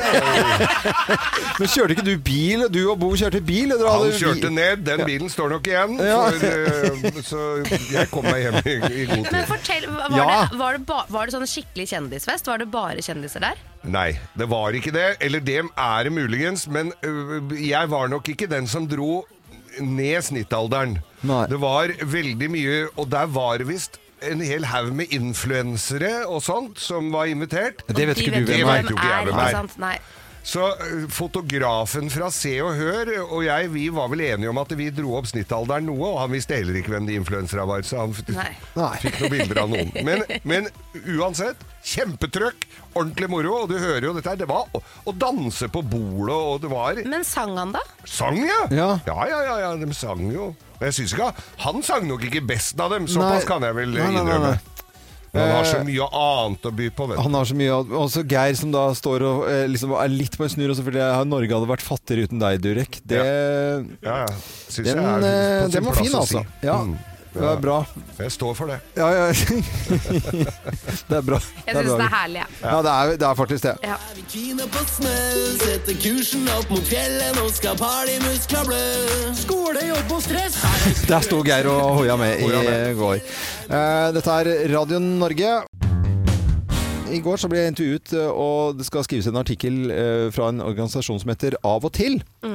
S7: Men kjørte ikke du bil? Du og Bo kjørte bil?
S8: Han kjørte ned, den bilen står nok igjen ja. for, uh, Så jeg kom meg hjem i, i god tid.
S3: Men fortell, var, ja. det, var, det ba, var det sånn skikkelig kjendisfest? Var det bare kjendiser der?
S8: Nei, det var ikke det. Eller det er det muligens. Men uh, jeg var nok ikke den som dro ned snittalderen. Nei. Det var veldig mye, og der var det visst en hel haug med influensere og sånt som var invitert.
S7: Det vet ikke du
S8: hvem
S7: er.
S8: Det vet jo ikke jeg hvem er. Så uh, fotografen fra Se og Hør og jeg, vi var vel enige om at vi dro opp snittalderen noe, og han visste heller ikke hvem de influensere var, så han
S3: Nei.
S8: fikk noen bilder av noen. Men, men uansett, kjempetrøkk, ordentlig moro, og du hører jo dette her, det var å, å danse på bordet, og det var...
S3: Men sang han da?
S8: Sang, ja.
S7: Ja,
S8: ja, ja, ja, ja de sang jo. Jeg synes ikke, han sang nok ikke best av dem, såpass kan jeg vel nei, innrømme. Nei, nei, nei. Han har så mye annet å by på. Vet.
S7: Han har så mye annet. Også Geir som da står og eh, liksom er litt på en snur, og selvfølgelig Norge hadde vært fattigere uten deg, Durek. Det,
S8: ja. Ja,
S7: den, jeg er på den var fin, altså. Ja. Mm. Det er bra.
S8: Jeg står for det.
S7: Ja, ja. Det er bra.
S3: Jeg synes det er herlig, ja.
S7: Ja, det er, det er faktisk det.
S3: Ja.
S14: Setter kursen opp mot fjellet, nå skal partymuskler blø. Skole, jobb og stress.
S7: Der sto Geir og hoia med i går. Dette er Radio Norge. I går så ble jeg intervjuet, og det skal skrives en artikkel fra en organisasjon som heter Av og til. Mm.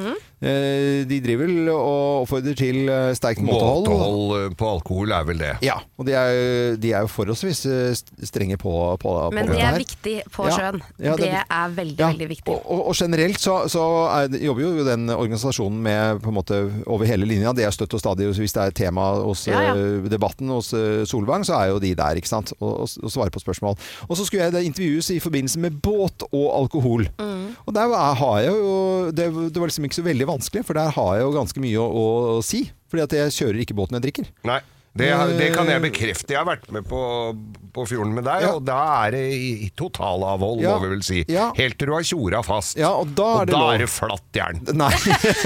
S7: De driver vel og oppfordrer til sterkt måtehold.
S8: Måtehold på alkohol er vel det.
S7: Ja, og de er, de er jo forholdsvis strenge på, på, på
S3: Men
S7: det
S3: det er
S7: her.
S3: viktig på
S7: Ja.
S3: sjøen.
S7: Ja,
S3: det,
S7: det-
S3: er veldig,
S7: Ja,
S3: veldig viktig.
S7: Og, og, og generelt så, så er, jobber jo den organisasjonen med på en måte over hele linja. Det er støtt og stadig, hvis det er tema hos
S3: Ja, ja.
S7: eh, debatten hos eh, Solvang, så er jo de der, ikke sant? Og, og, og svare på spørsmål. Og så skulle jeg da intervjues i forbindelse med båt og alkohol.
S3: Mm.
S7: Og der var- har jeg jo, det, det var liksom ikke så veldig vanskelig, for der har jeg jo ganske mye å, å, å si. Fordi at jeg kjører ikke båten jeg drikker.
S8: Nei. Det, det kan jeg bekrefte. Jeg har vært med på, på fjorden med deg, og da er det i, i totalavhold,
S7: Ja.
S8: må vi vel si.
S7: Ja.
S8: Helt til du har tjora fast.
S7: Ja, og da er det
S8: og da
S7: lov.
S8: er det flatt jern.
S7: Nei.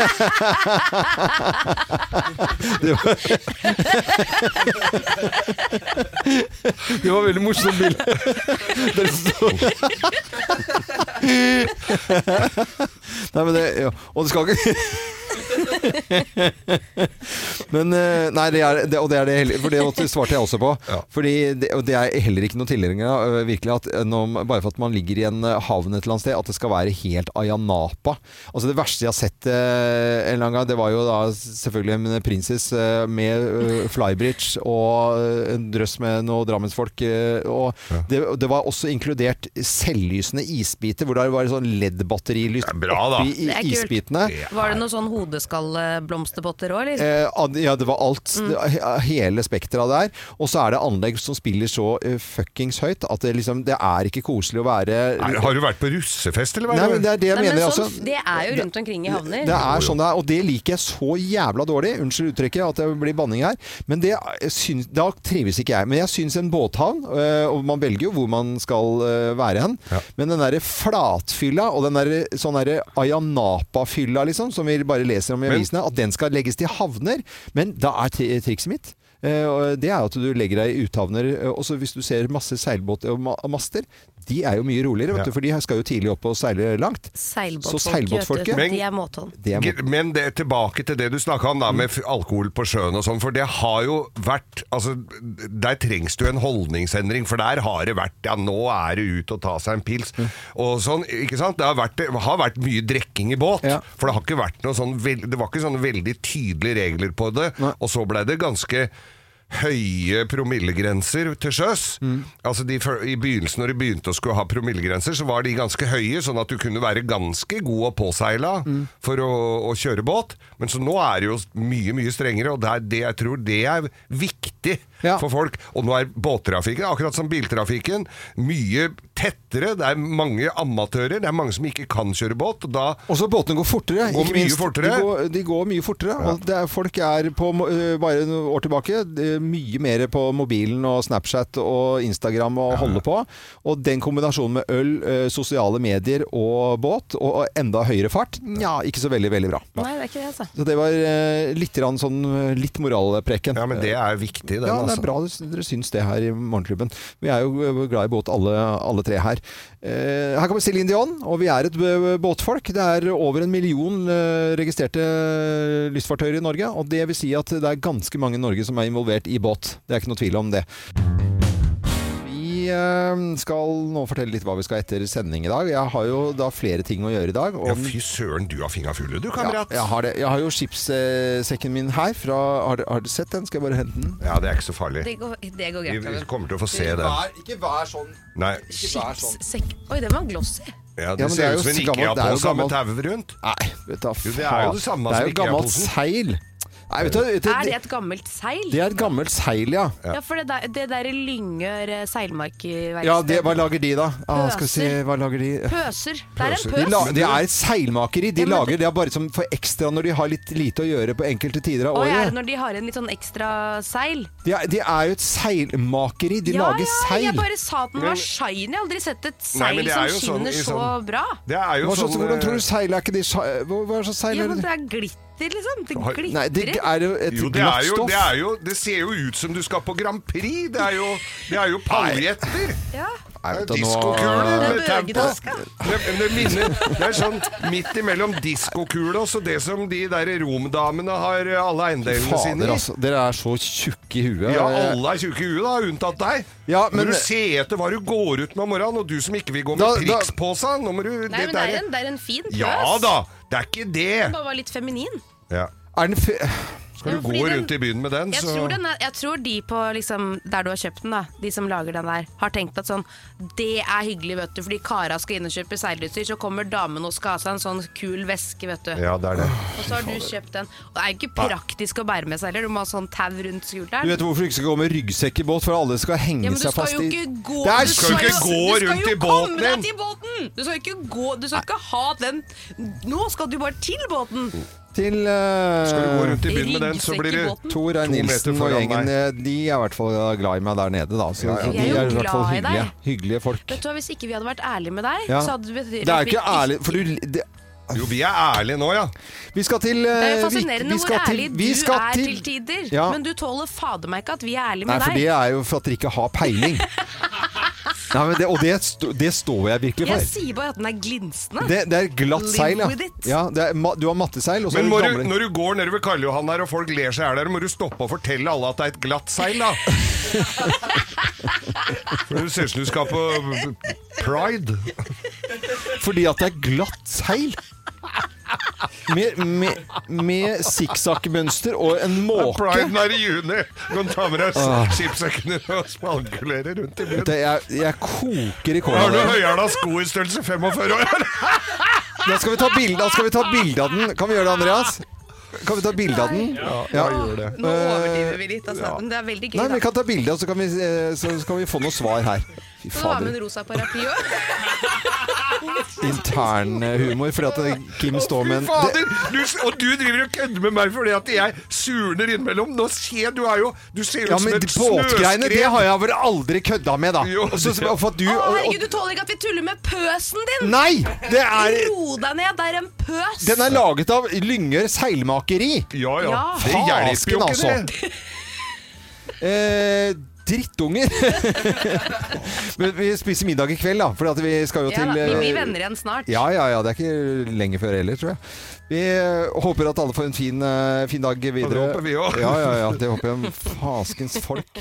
S7: det, var det var veldig morsomt bilde. Dere så Nei, men det ja. Og det skal ikke Men eh, nei, det er det, og det er det heller, for det svarte jeg også på.
S8: Ja.
S7: Fordi det, og det er heller ikke noe tilhenger av øh, virkelig at når, bare for at man ligger i en øh, havn et eller annet sted, at det skal være helt Ayanapa. Altså det verste jeg har sett øh, en lang gang, det var jo da selvfølgelig en prinsess øh, med øh, flybridge og øh, en drøss med noe drammensfolk. Øh, og
S8: Ja.
S7: det, det var også inkludert selvlysende isbiter, hvor det var sånn L E D-batterilys
S8: bra, da.
S7: oppi i,
S3: Det er kult.
S7: isbitene.
S3: Var det noen sånn hodeskallblomsterpotter òg, eller?
S7: Eh, ad- ja, det var alt.
S3: Mm.
S7: Det, he- hele spekteret der. Og så er det anlegg som spiller så uh, fuckings høyt at det, liksom, det er ikke koselig å være
S8: Nei, har du vært på russefest, eller hva?
S7: Nei, men det er det jeg
S3: Nei,
S7: mener.
S3: men
S7: altså.
S3: sånn, det er jo rundt omkring i havner.
S7: Det er sånn det er, og det liker jeg så jævla dårlig. Unnskyld uttrykket at det blir banning her. Men det syns, da trives ikke jeg. Men jeg syns en båthavn, øh, og man velger jo hvor man skal øh, være hen,
S8: Ja.
S7: men den derre flatfylla og den derre sånn derre Ayanapa-fylla, liksom, som vi bare leser om i
S8: Men-
S7: avisene, at den skal legges til havner. Men da er tri- trikset mitt eh, og det er jo at du legger deg i uthavner. eh, Og så hvis du ser masse seilbåter og ma- master, de er jo mye roligere, vet
S8: Ja.
S7: du, for de skal jo tidlig opp og seile langt.
S3: Seilbåtfolk,
S7: Så seilbåtfolket-
S3: vet du, de er måthold.
S7: Det er
S8: Ge- Men det, tilbake til det du snakket om da, med f- alkohol på sjøen og sånn, for det har jo vært, altså, der trengs du en holdningsendring, for der har det vært, ja, nå er det ut og ta seg en pils, og sånn, ikke sant? Det har vært, det har vært mye drekking i båt,
S7: Ja.
S8: for det har ikke vært noe sånn, vel- det var ikke sånne veldig tydelige regler på det, og så ble det ganske høye promillegrenser til sjøs.
S7: Mm.
S8: Altså de, før- I begynnelsen når de begynte å skulle ha promillegrenser, så var de ganske høye, sånn at du kunne være ganske god og påseila
S7: Mm.
S8: for å, å kjøre båt. Men så nå er det jo mye, mye strengere, og det er, det, jeg tror det er viktig
S7: Ja.
S8: for folk. Og nå er båttrafikken, akkurat som biltrafikken, mye tettere. Det er mange amatører, det er mange som ikke kan kjøre båt, og da
S7: Og så båtene går fortere.
S8: Går
S7: ikke
S8: mye
S7: minst.
S8: fortere.
S7: De går, de går mye fortere. Og det er, folk er på mo- øh, bare noen år tilbake det er mye mer på mobilen og Snapchat og Instagram og holde på. Og den kombinasjonen med øl, øh, sosiale medier og båt, og og enda høyere fart, ja, ikke så veldig, veldig bra.
S3: Nei, det er ikke det, altså.
S7: Så det var eh, litt, grann sånn, øh, litt moralpreken.
S8: Ja, men det er viktig, den,
S7: Ja, det
S8: altså.
S7: er bra dere syns det her i Morgenklubben. Vi er jo øh, glad i båt, alle, alle tre her. Eh, her kommer Céline Dion, og vi er et b- båtfolk. Det er over en million eh, registrerte lystfartøyer i Norge, og det vil si at det er ganske mange i Norge som er involvert i båt. Det er ikke noe tvil om det. Vi eh, skal nå fortelle litt hva vi skal etter sending i dag. Jeg har jo da flere ting å gjøre i dag.
S8: Ja, fy søren, du har fingra fulle, du, kamerat.
S7: Ja, jeg har det. Jeg har jo skipssekken min her. Fra, har, har du sett den? Skal jeg bare hente den?
S8: Ja, det er ikke så farlig.
S3: Det går, det går
S8: Vi,
S3: greit.
S8: vi
S3: Loven.
S8: kommer til å få se det.
S7: Ikke vær sånn.
S8: Nei.
S3: Skipssekk. Oi, den var glossy.
S8: Ja,
S7: Ja,
S8: det
S7: men det
S8: ser
S7: er
S8: ut
S7: jo
S8: som en
S7: gammelt- det er jo
S8: IKEA-pose med
S7: gammelt-
S8: tau rundt.
S7: Nei, vet du,
S8: Jo, det er jo det samme
S7: det er
S8: som
S7: jo gammelt
S8: IKEA-posen.
S7: seil. Nei, vet du, vet du,
S3: Er det et gammelt seil?
S7: det er et gammelt seil, ja.
S3: Ja, for det der, det der Lyngør eh, seilmarkverksted.
S7: Ja, det, hva lager de da? Ah, skal vi se,
S3: Pøser.
S7: hva lager de?
S3: Pøser. Det er en
S7: De,
S3: pøs.
S7: la, det er et seilmakeri. De
S3: Ja, men
S7: lager det er bare som for ekstra når de har litt lite å gjøre på enkelte tider av
S3: Og er
S7: året.
S3: det når de har en litt sånn ekstra seil?
S7: De er, de er jo et seilmakeri. De
S3: ja,
S7: lager
S3: ja,
S7: seil.
S3: jeg bare sa at den
S8: Men-
S3: var shiny. Jeg har aldri sett et
S8: Nei,
S3: seil
S8: men det er
S3: som
S8: jo sånn
S3: skinner
S8: i
S3: så
S8: sånn-
S3: bra.
S8: Det er jo
S7: Hva slags,
S8: sånn
S7: hvordan tror
S8: eh,
S7: du seil er ikke de sja- Hva hva slags seil
S3: Ja,
S7: er
S3: men
S7: det?
S3: det er glitter, liksom. Det
S8: Har-
S3: glitrer.
S7: Nei, det er jo et
S8: Jo, det er jo,
S7: glattstoff.
S8: det er jo Det ser jo ut som du skal på Grand Prix. Det er jo, det er jo paljetter.
S3: Ja.
S8: Diskokule med tau på. Det, det, minner, det er sånn midt imellom diskokule og så det som de der romdamene har alle eiendelene sine i.
S7: Altså, dere er så tjukke i huet.
S8: Ja, alle er tjukke i huet da, unntatt deg.
S7: Ja, men...
S8: Må du se etter hva du går ut med om morgenen, og du som ikke vil gå med da, priks på seg, nå må du...
S3: Nei, men det er, en, det er en fin pøs.
S8: Ja da, det er ikke det.
S3: Den bare var litt feminin.
S8: Ja.
S7: Er den fe...
S8: Skal du gå rundt i byen med den,
S3: jeg
S8: så...
S3: Tror den er, jeg tror de på, liksom, der du har kjøpt den da, de som lager den der, har tenkt at sånn, det er hyggelig, vet du, fordi Kara skal inn og kjøpe seilutstyr, så kommer damen og skal ha seg en sånn kul veske, vet du.
S8: Ja, det er det.
S3: Og så har du kjøpt den. Og det er jo ikke praktisk å bære med seg heller, du må ha sånn tau rundt skulderen.
S7: Du vet hvorfor du ikke skal gå med ryggsekk i båt, for alle skal henge
S3: ja,
S7: seg fast i...
S3: Gå,
S7: det er
S3: du skal
S8: ikke gå rundt i båten din!
S3: Til båten! Du skal ikke gå, du skal ikke ha den... Nå skal du bare til båten!
S7: Til uh,
S8: skal du gå rundt i byen med den, så blir det
S7: Tor Rein Nilsen og gjengen. De er i hvert fall glad i meg der nede, da. Så,
S3: ja, ja.
S7: De er, er i hvert fall hyggelige, hyggelige folk.
S3: Vet du hva, hvis ikke vi hadde vært ærlige med deg,
S7: ja.
S3: så hadde vi...
S7: Det er ikke ærlig, for du... Det,
S8: jo, vi er ærlige nå, ja.
S7: Vi skal til... Uh,
S3: det er jo fascinerende
S7: vi, vi
S3: hvor ærlig
S7: til,
S3: du er
S7: til,
S3: til tider.
S7: Ja.
S3: Men du tåler fader meg ikke at vi er ærlige med
S7: deg. Nei, for
S3: deg.
S7: det er jo for at dere ikke har peiling. Nei, men det, og det, det står jeg virkelig for.
S3: Jeg sier bare at den er glinsende.
S7: Det, det er glatt seil, ja. ja det er, du har matteseil. Og så
S8: men må
S7: du,
S8: når du går nedover Karl Johan her, og folk ler seg her der, må du stoppe og fortelle alle at det er et glatt seil, da. For det ser ut som du skal på Pride.
S7: Fordi at det er glatt seil. Med, med, med sikksakk-mønster og en måke.
S8: Priden er i juni. Du kan ta med deg skipssekkene og spalkulere rundt i byen.
S7: Det, jeg, jeg koker i kålen.
S8: Har du høyere sko i størrelse femogfyrre år?
S7: Da skal vi ta bilde, da skal vi ta bilde av den. Kan vi gjøre det, Andreas? Kan vi ta bilde av den?
S8: Ja, ja. gjør det.
S3: Nå overdriver vi litt, altså. Ja. Men det er veldig gøy.
S7: Nei, vi kan ta bilde, og så kan vi, så kan vi få noe svar her. Fy
S3: fader. Så har vi en rosa paraply også.
S7: Intern humor, fordi at Kim står med en...
S8: Fy fader! Du, og du driver og kødder med meg fordi at jeg surner innimellom. Nå ser du er jo... Du ser jo
S7: ja,
S8: som et snøskred.
S7: Båtgreiene, det har jeg vel aldri kødda med, da.
S8: Jo,
S7: så, så, for at du,
S3: Å, herregud, du tåler ikke at vi tuller med pøsen din!
S7: Nei! Det er...
S3: Ro deg ned, det er en pøs!
S7: Den er laget av Lyngør seilmakeri.
S8: Ja, ja.
S3: ja.
S8: Det hjelper jo ikke
S7: det. eh... Drittunger. Men vi spiser middag i kveld, da. For at vi skal jo
S3: ja,
S7: til
S3: da, Vi blir venner igjen snart.
S7: Ja, ja, ja. Det er ikke lenge før heller, tror jeg. Vi håper at alle får en fin, fin dag videre.
S8: Det håper vi også.
S7: Ja, ja, ja. Det håper jeg. Faskens folk.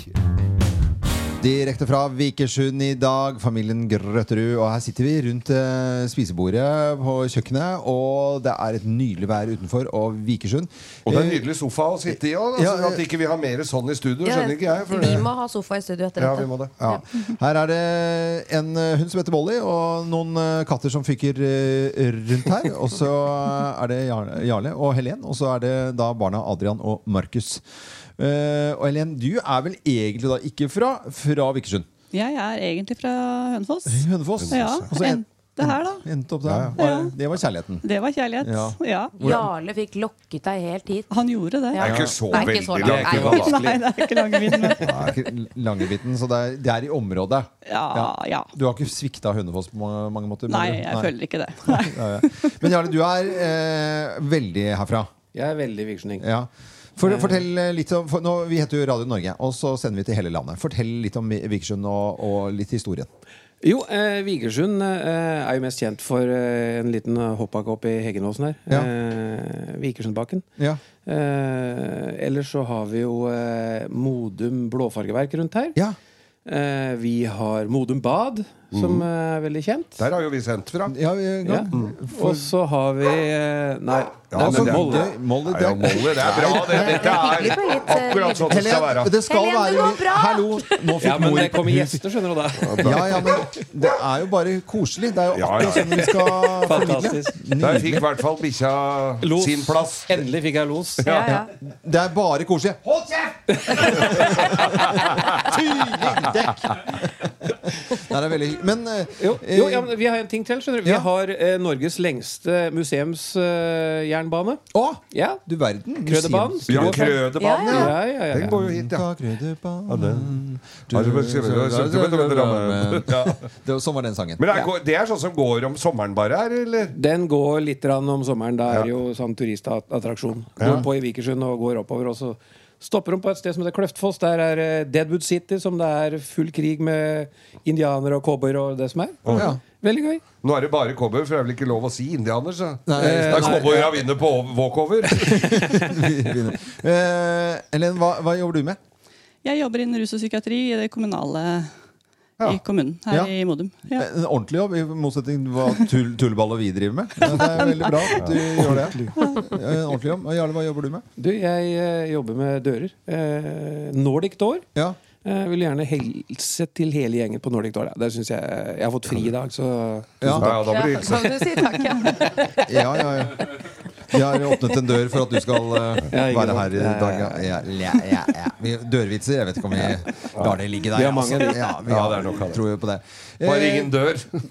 S7: Direkte fra Vikersund i dag, familien Grøtterud. Og her sitter vi rundt eh, spisebordet på kjøkkenet, og det er et nydelig vær utenfor, og Vikersund.
S8: Og det er en nydelig sofa å sitte i også, altså, ja, at ikke vi har mer sånn i studio, skjønner ikke jeg.
S3: Vi må ha sofa i studio etter
S8: ja,
S3: dette.
S8: Vi må det.
S7: Ja. Her er det en hund som heter Molly, og noen katter som fyker rundt her. Og så er det Jarle og Helen, og så er det da barna Adrian og Markus. Uh, og Helen, du er vel egentlig da ikke fra, fra Vikersund?
S15: Jeg er egentlig fra Hønefoss.
S7: Hønefoss?
S15: Ja, en, det her da.
S7: Endte opp der. Ja, ja. Det var kjærligheten.
S15: Det var kjærlighet, ja. ja.
S3: Jarle fikk lokket deg helt hit.
S15: Han gjorde det.
S8: Det er ikke så
S3: Nei,
S8: veldig
S3: ikke så
S8: langt.
S15: Nei, nei, det er ikke Langebiten.
S7: Det er ikke Langebiten, så det er, det er i området.
S15: Ja, ja, ja.
S7: Du har ikke svikta Hønefoss på mange, mange måter?
S15: Nei, jeg nei. føler ikke det. Nei.
S7: Ja, ja. Men Jarle, du er eh, veldig herfra.
S16: Jeg er veldig vikersunding.
S7: Ja. For, fortell litt om, for, nå, Vi heter jo Radio Norge, og så sender vi til hele landet. Fortell litt om Vikersund og, og litt historien.
S16: Jo, eh, Vikersund eh, er jo mest kjent for eh, en liten hoppbakke opp i Heggenåsen her.
S7: Ja.
S16: Eh, Vikersundbakken.
S7: Ja.
S16: Eh, ellers så har vi jo eh, Modum blåfargeverk rundt her.
S7: Ja.
S16: Eh, vi har Modum Bad, som mm. er veldig kjent.
S8: Der har jo vi sendt fra.
S7: Ja, vi, ja.
S16: Mm. For... Og så har vi eh, Nei,
S8: ja,
S16: nei men
S8: Molde.
S7: Molde,
S8: det, ja, Molde, det er bra. Det, dette er akkurat sånn det skal være.
S7: Det skal
S3: Helen,
S7: være
S3: du var bra!
S7: Hallo, nå fikk
S16: ja, men
S7: mor...
S16: det kommer gjester, skjønner du da.
S7: Ja, ja, men det er jo bare koselig. Det er jo akkurat sånn vi skal formidle.
S8: Der fikk i hvert fall bikkja sin plass.
S16: Endelig fikk jeg los.
S3: Ja, ja.
S7: Det er bare koselig. Hold kjeft! Tydelig dekk! Det er veldig hyggelig. Men
S16: jo, jo, ja, men vi har en ting til, skjønner du. Vi ja. har eh, Norges lengste museumsjernbane.
S7: Eh, Å!
S16: Ja.
S7: Du verden.
S16: Krøderbanen.
S8: Ja, Krøderbanen.
S16: Ja, ja, ja, ja.
S8: Den går jo hit, ja.
S7: Krøderbanen.
S8: Ja.
S7: Sånn var den sangen.
S8: Men det er, det er sånn som går om sommeren bare her, eller?
S16: Den går litt om sommeren. Det er jo sånn turistattraksjon. Går på i Vikersund og går oppover, og så Stopper de på et sted som heter Kløftfoss. Der er eh, Deadwood City, som det er full krig med indianere og cowboyer og det som er.
S8: Oh.
S16: Ja. Veldig gøy.
S8: Nå er det bare cowboyer, for det er vel ikke lov å si indianer, så
S7: Nei,
S8: det er cowboyer vinner på walkover.
S7: uh, Ellen, hva, hva jobber du med?
S15: Jeg jobber innen rus og psykiatri i det kommunale ja. i kommunen her ja. i Modum. Ja.
S7: En ordentlig jobb, i motsetning til hva tull, tullball og vi driver med. Det er veldig bra at du gjør det. En ordentlig jobb. Jarle, hva jobber du med?
S16: Du, jeg uh, jobber med dører. Uh, Nordic Door. Ja. Jeg vil gjerne helse til hele gjengen på Nordic Door. Der synes jeg jeg har fått fri i dag, så
S8: ja, ja da blir det
S3: hilse. Ja, du sier takk, ja.
S7: ja, ja, ja. Vi har åpnet en dør for at du skal uh,
S16: ja,
S7: være her i dag. Ja, ja, ja, ja, ja. Dørvitser, jeg vet ikke om vi lar det ligge der.
S16: Vi har mange.
S7: Altså. Ja, vi har, ja, det er nok, tror jeg på det.
S8: Bare ingen dør.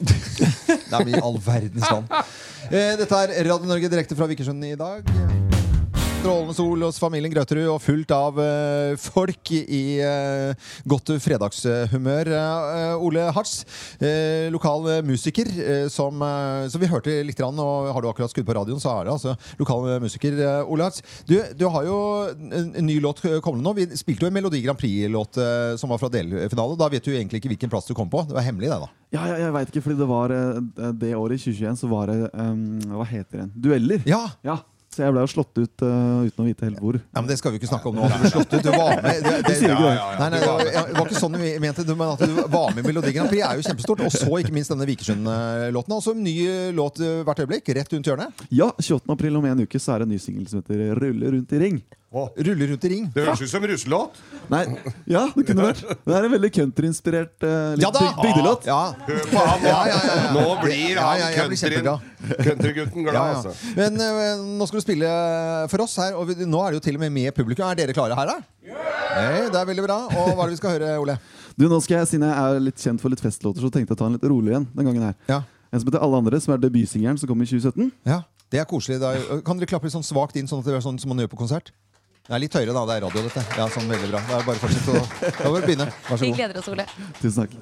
S7: Det er mye all verdens land. Dette er Radio Norge direkte fra Vikersund i dag. Strålende sol hos familien Grøterud og fullt av uh, folk i uh, godt fredagshumør. Uh, Ole Hartz, uh, lokal musiker, uh, som, uh, som vi hørte litt grann, og har du akkurat skudd på radioen, så er det altså lokal musiker. Uh, Ole Hartz, du, du har jo en, en ny låt kommende nå. Vi spilte jo en Melodi Grand Prix-låt uh, som var fra delfinale. Da vet du egentlig ikke hvilken plass du kom på. Det var hemmelig det da.
S17: Ja, jeg, jeg vet ikke, fordi det var uh, det året i tjue tjueen så var det, um, hva heter det? Dueller.
S7: Ja,
S17: ja. Så jeg ble jo slått ut uh, uten å vite helt hvor.
S7: Ja, men det skal vi ikke snakke om nå. Du ble slått ut, du var med. Det, det,
S17: ja, ja,
S7: ja. Nei, nei, det var, det var ikke sånn vi mente. Men at du var med i Melodi Grand Prix er jo kjempestort. Og så ikke minst denne Vikersund-låten. Altså en ny låt hvert øyeblikk, rett rundt hjørnet.
S17: Ja, tjueåttende april om en uke så er det en ny single som heter Rulle rundt i ring.
S7: Oh. Ruller rundt i ring.
S8: Det høres ut som russelåt.
S17: Nei, ja, det kunne vært. Det er en veldig country-inspirert uh, litt ja, bygdelåt.
S7: Ja.
S8: Hør på han, ja, ja, ja. Nå blir han
S7: ja, ja,
S8: countrygutten glad,
S7: ja, ja.
S8: altså.
S7: Men uh, nå skal du spille for oss her, og vi, nå er det jo til og med med publikum. Er dere klare her, da? Hey, det er veldig bra. Og hva er det vi skal høre, Ole?
S17: Du, nå skal jeg, siden jeg er litt kjent for litt festlåter, så tenkte jeg ta en litt rolig igjen den gangen her.
S7: Ja.
S17: En som heter Alle andre, som er debutsingeren som kom i tjue sytten.
S7: Ja, det er koselig. Da. Kan dere klappe litt sånn svagt inn, sånn at det er sånn som man gjør på konsert? Det er litt høyere da, det er radio dette. Ja, sånn veldig bra. Det er bare fortsett å... Da må vi begynne. Vær så god.
S3: Vi gleder oss, Ole.
S17: Tusen takk.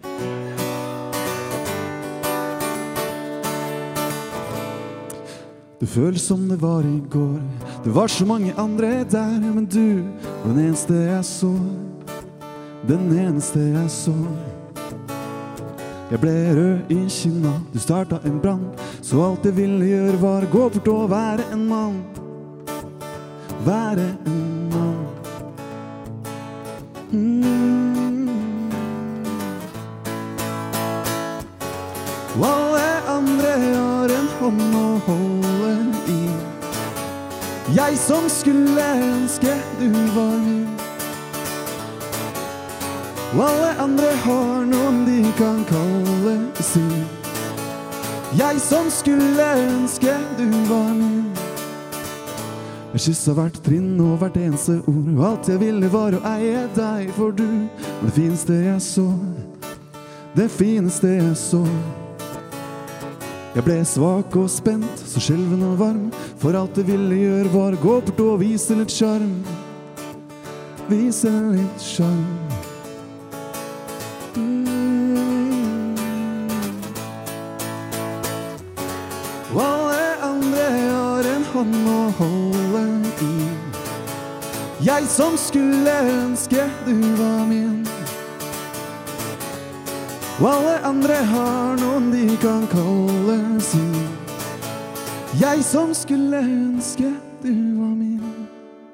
S17: Det føles som det var i går. Det var så mange andre der, men du var den eneste jeg så. Den eneste jeg så. Jeg ble rød i kinna, du startet en brand, så alt jeg ville gjøre var gå bort og være en mann. Være en mann. Mm. Og alle andre har en hånd å holde i. Jeg som skulle ønske du var min. Og alle andre har noen de kan kalle sin. Jeg som skulle ønske du var min. Jeg kysset hvert trinn og hvert eneste ord, og alt jeg ville var å eie deg, for du var det fineste jeg så, det fineste jeg så. Jeg ble svak og spent, så skjelven og varm, for alt jeg ville gjøre var gå bort og vise litt sjarm, vise litt sjarm. Mm. Og alle andre har en hånd å holde i. Jeg som skulle ønske du var min. Og alle andre har noen de kan kalle sin. Jeg som skulle ønske du var min.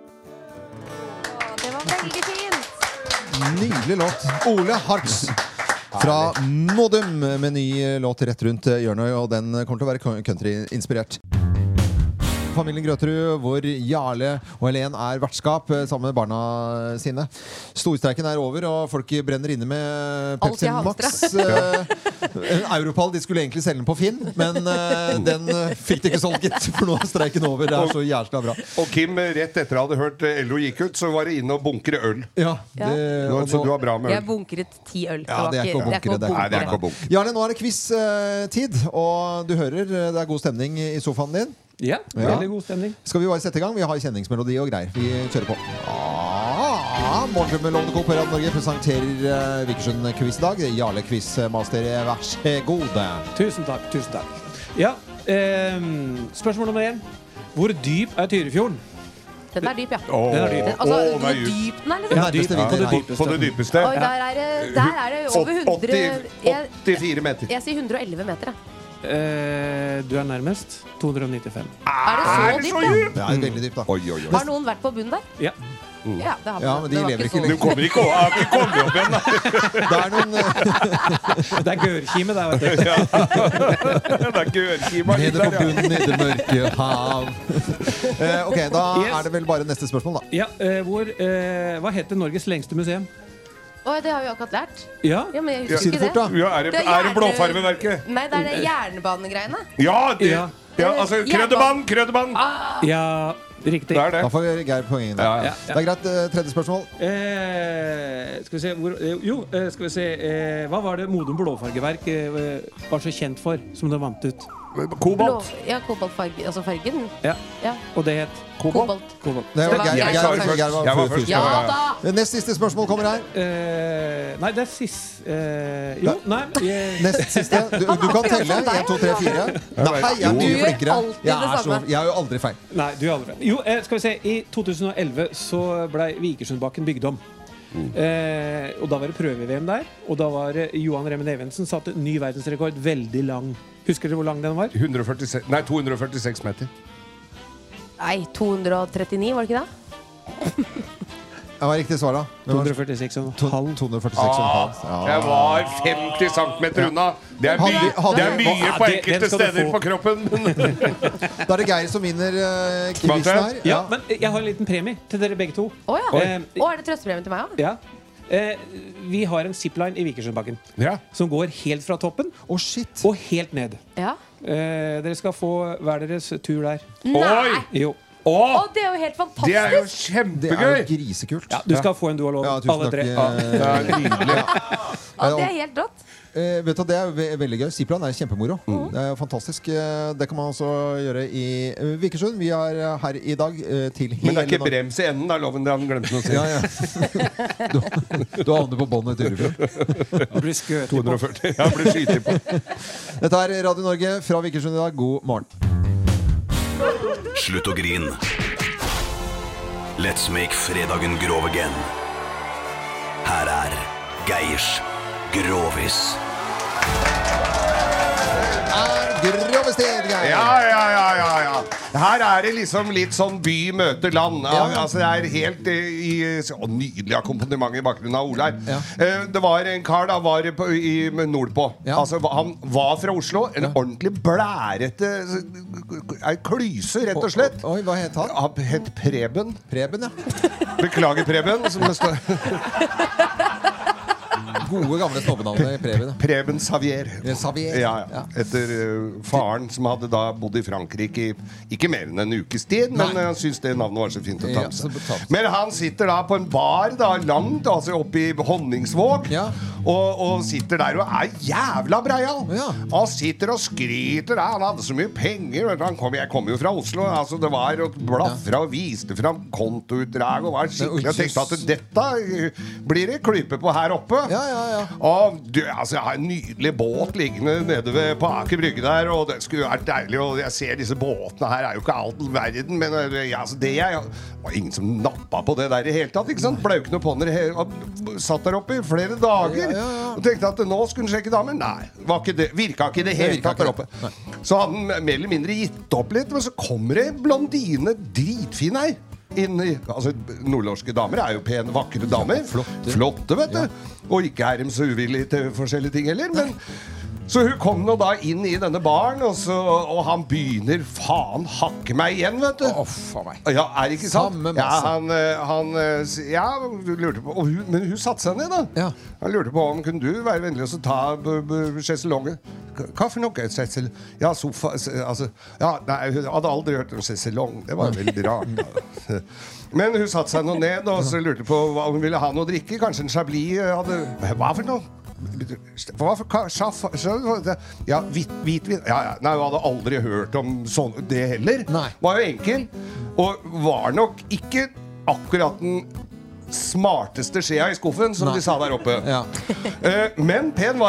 S3: Det var veldig fint.
S7: Nydelig låt. Ole Hartz fra Modum med ny låt rett rundt hjørnet, og den kommer til å være country-inspirert. Familien Grøterud, hvor Jarle og Helen er vertskap sammen med barna sine. Storstreiken er over, og folk brenner inne med Pepsi Max. En Europall, de skulle egentlig selge den på Finn, men uh, den fikk de ikke solgt, gitt, for nå er streiken over. Det er så jævlig bra.
S8: Og Kim, rett etter jeg hadde hørt L O gikk ut, så var det inne og bunkre øl.
S7: Ja, det,
S8: nå, så du var bra med øl.
S3: Jeg bunkret ti øl.
S7: Ja, det er ikke å bunkre. Det
S8: Nei, det er ikke å bunkre.
S7: Jarle, nå er det quiz-tid, og du hører det er god stemning i sofaen din.
S16: Ja, veldig god stemning.
S7: Skal vi bare sette i gang? Vi har kjenningsmelodi og greier. Vi kjører på. Ah, Morgenklubben med Lovende Co på Radio Norge presenterer uh, Vikersund-quiz i dag. Jarle Quizmaster, vær så god.
S16: Tusen takk, tusen takk. Ja, eh, spørsmål nummer én. Hvor dyp er Tyrifjorden?
S3: Den er dyp, ja.
S8: Åh,
S3: Den er dyp. Altså,
S8: åh,
S3: hvor
S8: den er dyp.
S3: dyp den er, liksom.
S8: Ja, dyp, ja, på, det dypeste. på det dypeste.
S3: Oi, der er det, der er det over hundre... Jeg,
S8: åttifire meter.
S3: jeg sier hundre og elleve meter, ja.
S16: Eh, du er nærmest. to hundre og nittifem.
S3: Er det så dypt, da?
S7: Det er veldig dypt, da.
S8: Oi, oi, oi.
S3: Har noen vært på bunnen der?
S16: Ja.
S8: Mm.
S3: Ja, det har
S7: Ja, men de
S3: det var
S7: lever ikke
S3: så-
S7: lenger.
S8: Du kommer ikke opp, vi kommer opp igjen, da.
S7: Det er noen
S16: Det er gørkime der, vet du.
S8: Ja. Det er gørkima litt
S7: Nede på
S8: der, ja.
S7: bunnen i det mørke hav. Eh, ok, da
S16: Yes.
S7: er det vel bare neste spørsmål, da.
S16: Ja, eh, hvor, eh, hva heter Norges lengste museum?
S3: Oi, det har vi akkurat lært.
S16: Ja,
S3: Ja, men jeg
S7: Ja,
S3: husker
S7: si det
S3: ikke
S7: fort, da.
S8: Ja, er det,
S3: Det er
S8: er det
S3: hjerne-
S8: blåfarveverket?
S3: Nei, det er det jernbanegreiene.
S8: Ja, det,
S16: Ja.
S8: ja, altså krøddebann, krøddebann.
S16: ja riktig.
S8: Det er det.
S7: Da får Geir poenget.
S8: Ja, ja.
S16: Ja,
S7: Det er greit. eh, Tredje spørsmål.
S16: Eh, skal vi se hvor, eh, Jo, eh, skal vi se eh, hva var det Modum blåfargeverk eh, var så kjent for, som det vant ut?
S8: Kobolt.
S3: Blå, ja, koboltfarge, altså fargen.
S16: Ja,
S3: Ja,
S16: og det het
S3: kobolt.
S16: Kobolt.
S7: Det var
S3: Det var
S7: Geir,
S3: Geir
S7: Geir,
S3: som
S7: var-
S3: først.
S7: Geir var
S8: Jeg var
S7: først.
S8: først,
S3: Ja
S8: ja.
S3: da!
S7: Nest siste spørsmål kommer her.
S16: Eh, nei, det er sist eh, Jo, nei jeg,
S7: Nest siste. Du, du kan telle. én, to, tre, fire. Nei, jeg er mye
S3: Du gjør
S7: flinkere.
S3: alltid
S7: Jeg
S3: det
S7: er, så,
S3: samme.
S7: jeg er jo aldri feil.
S16: Nei, du er aldri Jo, eh, skal vi se I to tusen og elleve så ble Vikersundbakken bygd om. Eh, og da var det prøve-V M der. Og da var det Johan Remmen Evensen satte ny verdensrekord veldig lang. Husker dere hvor lang den var?
S8: hundre og førtiseks, nei, to hundre og førtiseks meter.
S3: Nei, to hundre og trettini, var det ikke det?
S7: Det var riktig svar, da. Det
S16: to
S7: var
S16: hundre og førtiseks og en
S7: to-
S16: halv.
S7: to hundre og førtiseks komma fem.
S8: Ah, jeg var femti centimeter unna. Det er
S7: Hadde-
S8: mye,
S7: hadde-
S8: det er mye
S16: Ja,
S8: på
S16: det-
S8: enkelte
S16: den skal du
S8: steder
S16: få.
S8: på kroppen.
S7: Da er det Geir som vinner uh, quizen her.
S16: Ja, men jeg har en liten premie til dere begge to.
S3: Å ja.
S16: Eh,
S3: Å, er det trøstepremie til meg òg?
S16: ja. Eh, vi har en zipline i Vikersundbakken
S8: Ja.
S16: som går helt fra toppen
S7: Å, shit.
S16: og helt ned.
S3: Ja.
S16: Eh, dere skal få hver deres tur der.
S3: Nei!
S16: Jo.
S3: Å,
S8: Å,
S3: det er jo helt
S8: det er jo
S3: fantastisk!
S7: Det er
S8: kjempegøy!
S7: jo grisekult.
S16: Ja, du skal få en dualog,
S7: Ja, tusen
S16: alle
S7: takk.
S16: tre.
S7: eh,
S8: Det er nydelig.
S3: Ja, det er helt rått.
S7: Eh, vet du, Det er ve veldig gøy. Zipline er kjempemoro. Det er fantastisk. Eh, Det kan man også gjøre i eh, Vikersund. Vi er eh, her i dag eh, til hele
S8: Men det er ikke
S7: Norge.
S8: brems i enden, da, loven. Det har han glemt å si.
S7: Ja, ja. Du, du havner på båndet til Urefjord.
S16: Du blir skøt
S8: to hundre og førti. Jeg blir skytet på.
S7: Dette er Radio Norge fra Vikersund i dag. God morgen.
S18: Slutt å grin. Let's make fredagen grov again. Her er Geirs Grovis.
S7: Grove sted, Geir.
S8: Ja, ja, ja, ja, ja. Her er det liksom litt sånn by møter land.
S7: Ja, ja.
S8: Altså, det er helt eh, i å, nydelig akkompagnement i bakgrunnen av Ole her.
S7: Ja.
S8: Eh, Det var en kar da var på, i nordpå.
S7: Ja.
S8: Altså, han var fra Oslo. En ordentlig blærete ei klyse, rett og slett.
S7: Oi, hva het han?
S8: Han het Preben.
S7: Preben, ja.
S8: Beklager, Preben. Som det står.
S7: Gode, gamle snobbenavnet Preben.
S8: Preben Xavier.
S7: Xavier.
S8: Ja, ja. Etter uh, faren, som hadde da bodd i Frankrike i ikke mer enn en ukes tid. Men
S7: Nei.
S8: han syntes det navnet var så fint å ta
S7: Ja,
S8: med
S7: så
S8: seg.
S7: ta med seg.
S8: Men han sitter da på en bar da, langt, altså oppe i Honningsvåg,
S7: Ja.
S8: og, og sitter der og er jævla breial.
S7: Ja.
S8: Han sitter og skryter. Da. Han hadde så mye penger. vet du. Han kom, jeg kom jo fra Oslo. Altså, det var og blafra og viste fram kontoutdrag og var skikkelig. Jeg tenkte at dette uh, blir det klype på her oppe.
S7: Ja, ja, ja.
S8: Og du, altså, jeg har en nydelig båt liggende nede ved, på Aker Brygge der, og det skulle vært deilig. Og jeg ser disse båtene her, er jo ikke all verden, men ja, altså, det jeg, det var ingen som nappa på det der i hele tatt. Ikke sant? Ble jo ikke noe på den. Og satt der oppe i flere dager
S7: Ja, ja, ja.
S8: og tenkte at nå skulle han sjekke damer. Nei, var ikke det, virka ikke i det
S7: Det
S8: hele
S7: virka
S8: tatt der
S7: ikke.
S8: oppe. Så hadde han mer eller mindre gitt opp litt, men så kommer det en blondine, dritfin ei. Inn i, altså Nordnorske damer er jo pene, vakre damer.
S7: Flotte.
S8: Flotte, vet du. Og ikke er de så uvillige til forskjellige ting heller. Men så hun kom nå da inn i denne baren, og, så, og han begynner faen hakke meg igjen, vet du.
S7: Å, faen meg.
S8: Ja, er det ikke sant?
S7: Samme
S8: Ja,
S7: masse.
S8: han, eh, han eh, s- Ja, lurte på og hun, men hun satte seg ned, da.
S7: Ja.
S8: Han lurte på om kunne du være vennlig og så ta b- b- sjeselongen. Hva for noe? Sjessel... Ja, sofa s- Altså Ja, nei, hun hadde aldri hørt om sjeselong. Det var veldig rart. Men hun satte seg nå ned og så lurte på hva hun ville ha noe å drikke. Kanskje en chablis eh, hadde Hva for noe? Hva for hva? Sjaff? Ja, hvit, hvitvin. Ja, ja. Nei, hun hadde aldri hørt om sånn, det heller.
S7: Nei.
S8: Var jo enkel. Og var nok ikke akkurat den smarteste skjea i skuffen, som
S7: Nei.
S8: de sa der oppe.
S7: Ja.
S8: Eh, Men pen var hun.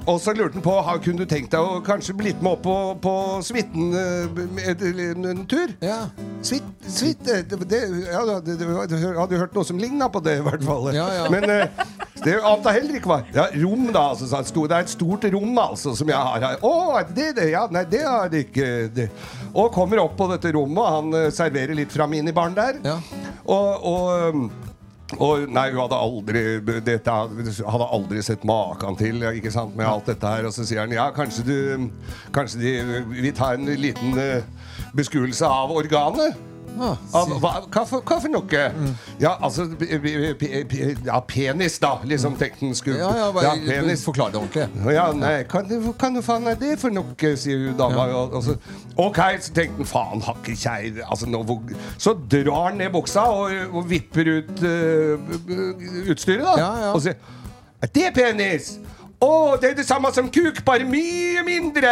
S8: og så lurte han på, kunne du tenkt deg å kanskje blitt med opp på, på Svitten en, en tur?
S7: Ja.
S8: Svitt, svitt det, det, ja, det, det, det, hadde hørt noe som lignet på det i hvert fall.
S7: Ja, ja.
S8: Men det ante heller ikke hva. Ja, rom da, altså, det er et stort rom altså, som jeg har her. Å, det, det, ja, nei, det er det ikke. Det. Og kommer opp på dette rommet, han serverer litt fra minibaren der.
S7: Ja.
S8: Og, og, og nei, hun hadde aldri dette, hadde aldri sett maken til, ikke sant, med alt dette her. Og så sier han, ja, kanskje du Kanskje de vil ta en liten beskuelse av organet.
S7: Ah,
S8: Av, hva, hva, for, hva for noe? Mm. Ja, altså p, p, p, p, ja, penis da, liksom tenkte han skulle.
S7: Ja, ja, bare,
S8: ja, penis.
S7: Forklar det ordentlig.
S8: Ja, nei, kan du, kan du faen er det for noe, sier hun dama. Ja. Og, og så, ok, så tenkte han, faen, har ikke jeg altså, no, så drar han ned buksa og, og vipper ut uh, utstyret da.
S7: Ja, ja.
S8: Og sier, er det penis? Å, oh, det er det samme som kuk, bare mye mindre.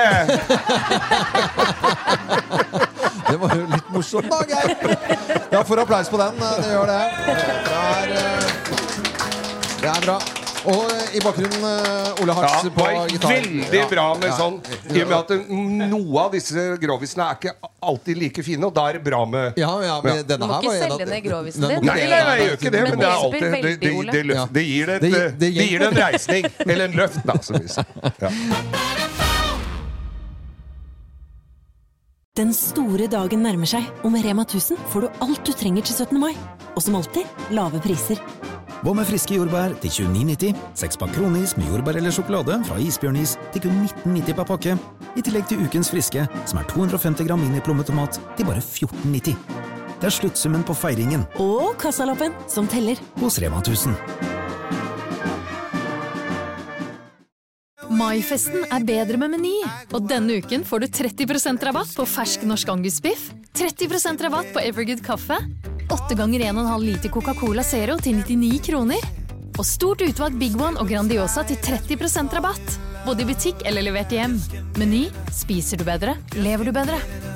S7: Det var jo litt morsomt da, Geir. Ja, får applaus på den. Det gjør det. Det er, det er bra. Og i bakgrunnen Ole Hartz
S8: ja,
S7: på gitar.
S8: Veldig
S7: ja,
S8: bra med
S7: ja,
S8: sånn. I og med at noe av disse grovisene er ikke alltid like fine, og da er det bra med.
S7: Ja, ja, men denne
S3: du må
S7: her
S3: ikke
S7: var
S3: selge ned grovisen din.
S8: Nei, nei, nei, jeg gjør ikke det, men, men det er alltid det, det, det, det, det gir det, et, det, det, det gir det en reisning eller en løft, da, som vi sier. Ja.
S19: Den store dagen nærmer seg, og med Rema tusen får du alt du trenger til syttende mai. Og som alltid, lave priser.
S20: Hva med friske jordbær til tjueni nitti? Seks pakk kronis med jordbær eller sjokolade fra Isbjørnis til kun nitten nitti per pakke. I tillegg til ukens friske, som er to hundre og femti gram mini plometomat til bare fjorten nitti. Det er sluttsummen på feiringen.
S19: Og kassalappen, som teller.
S20: Hos Rema tusen.
S21: Maifesten er bedre med Meny, og denne uken får du tretti prosent rabatt på fersk norsk angusbiff, tretti prosent rabatt på Evergood kaffe, åtte ganger en komma fem liter Coca-Cola Zero til nittini kroner, og stort utvalg Big One og Grandiosa til tretti prosent rabatt, både i butikk eller levert hjem. Meny, spiser du bedre, lever du bedre.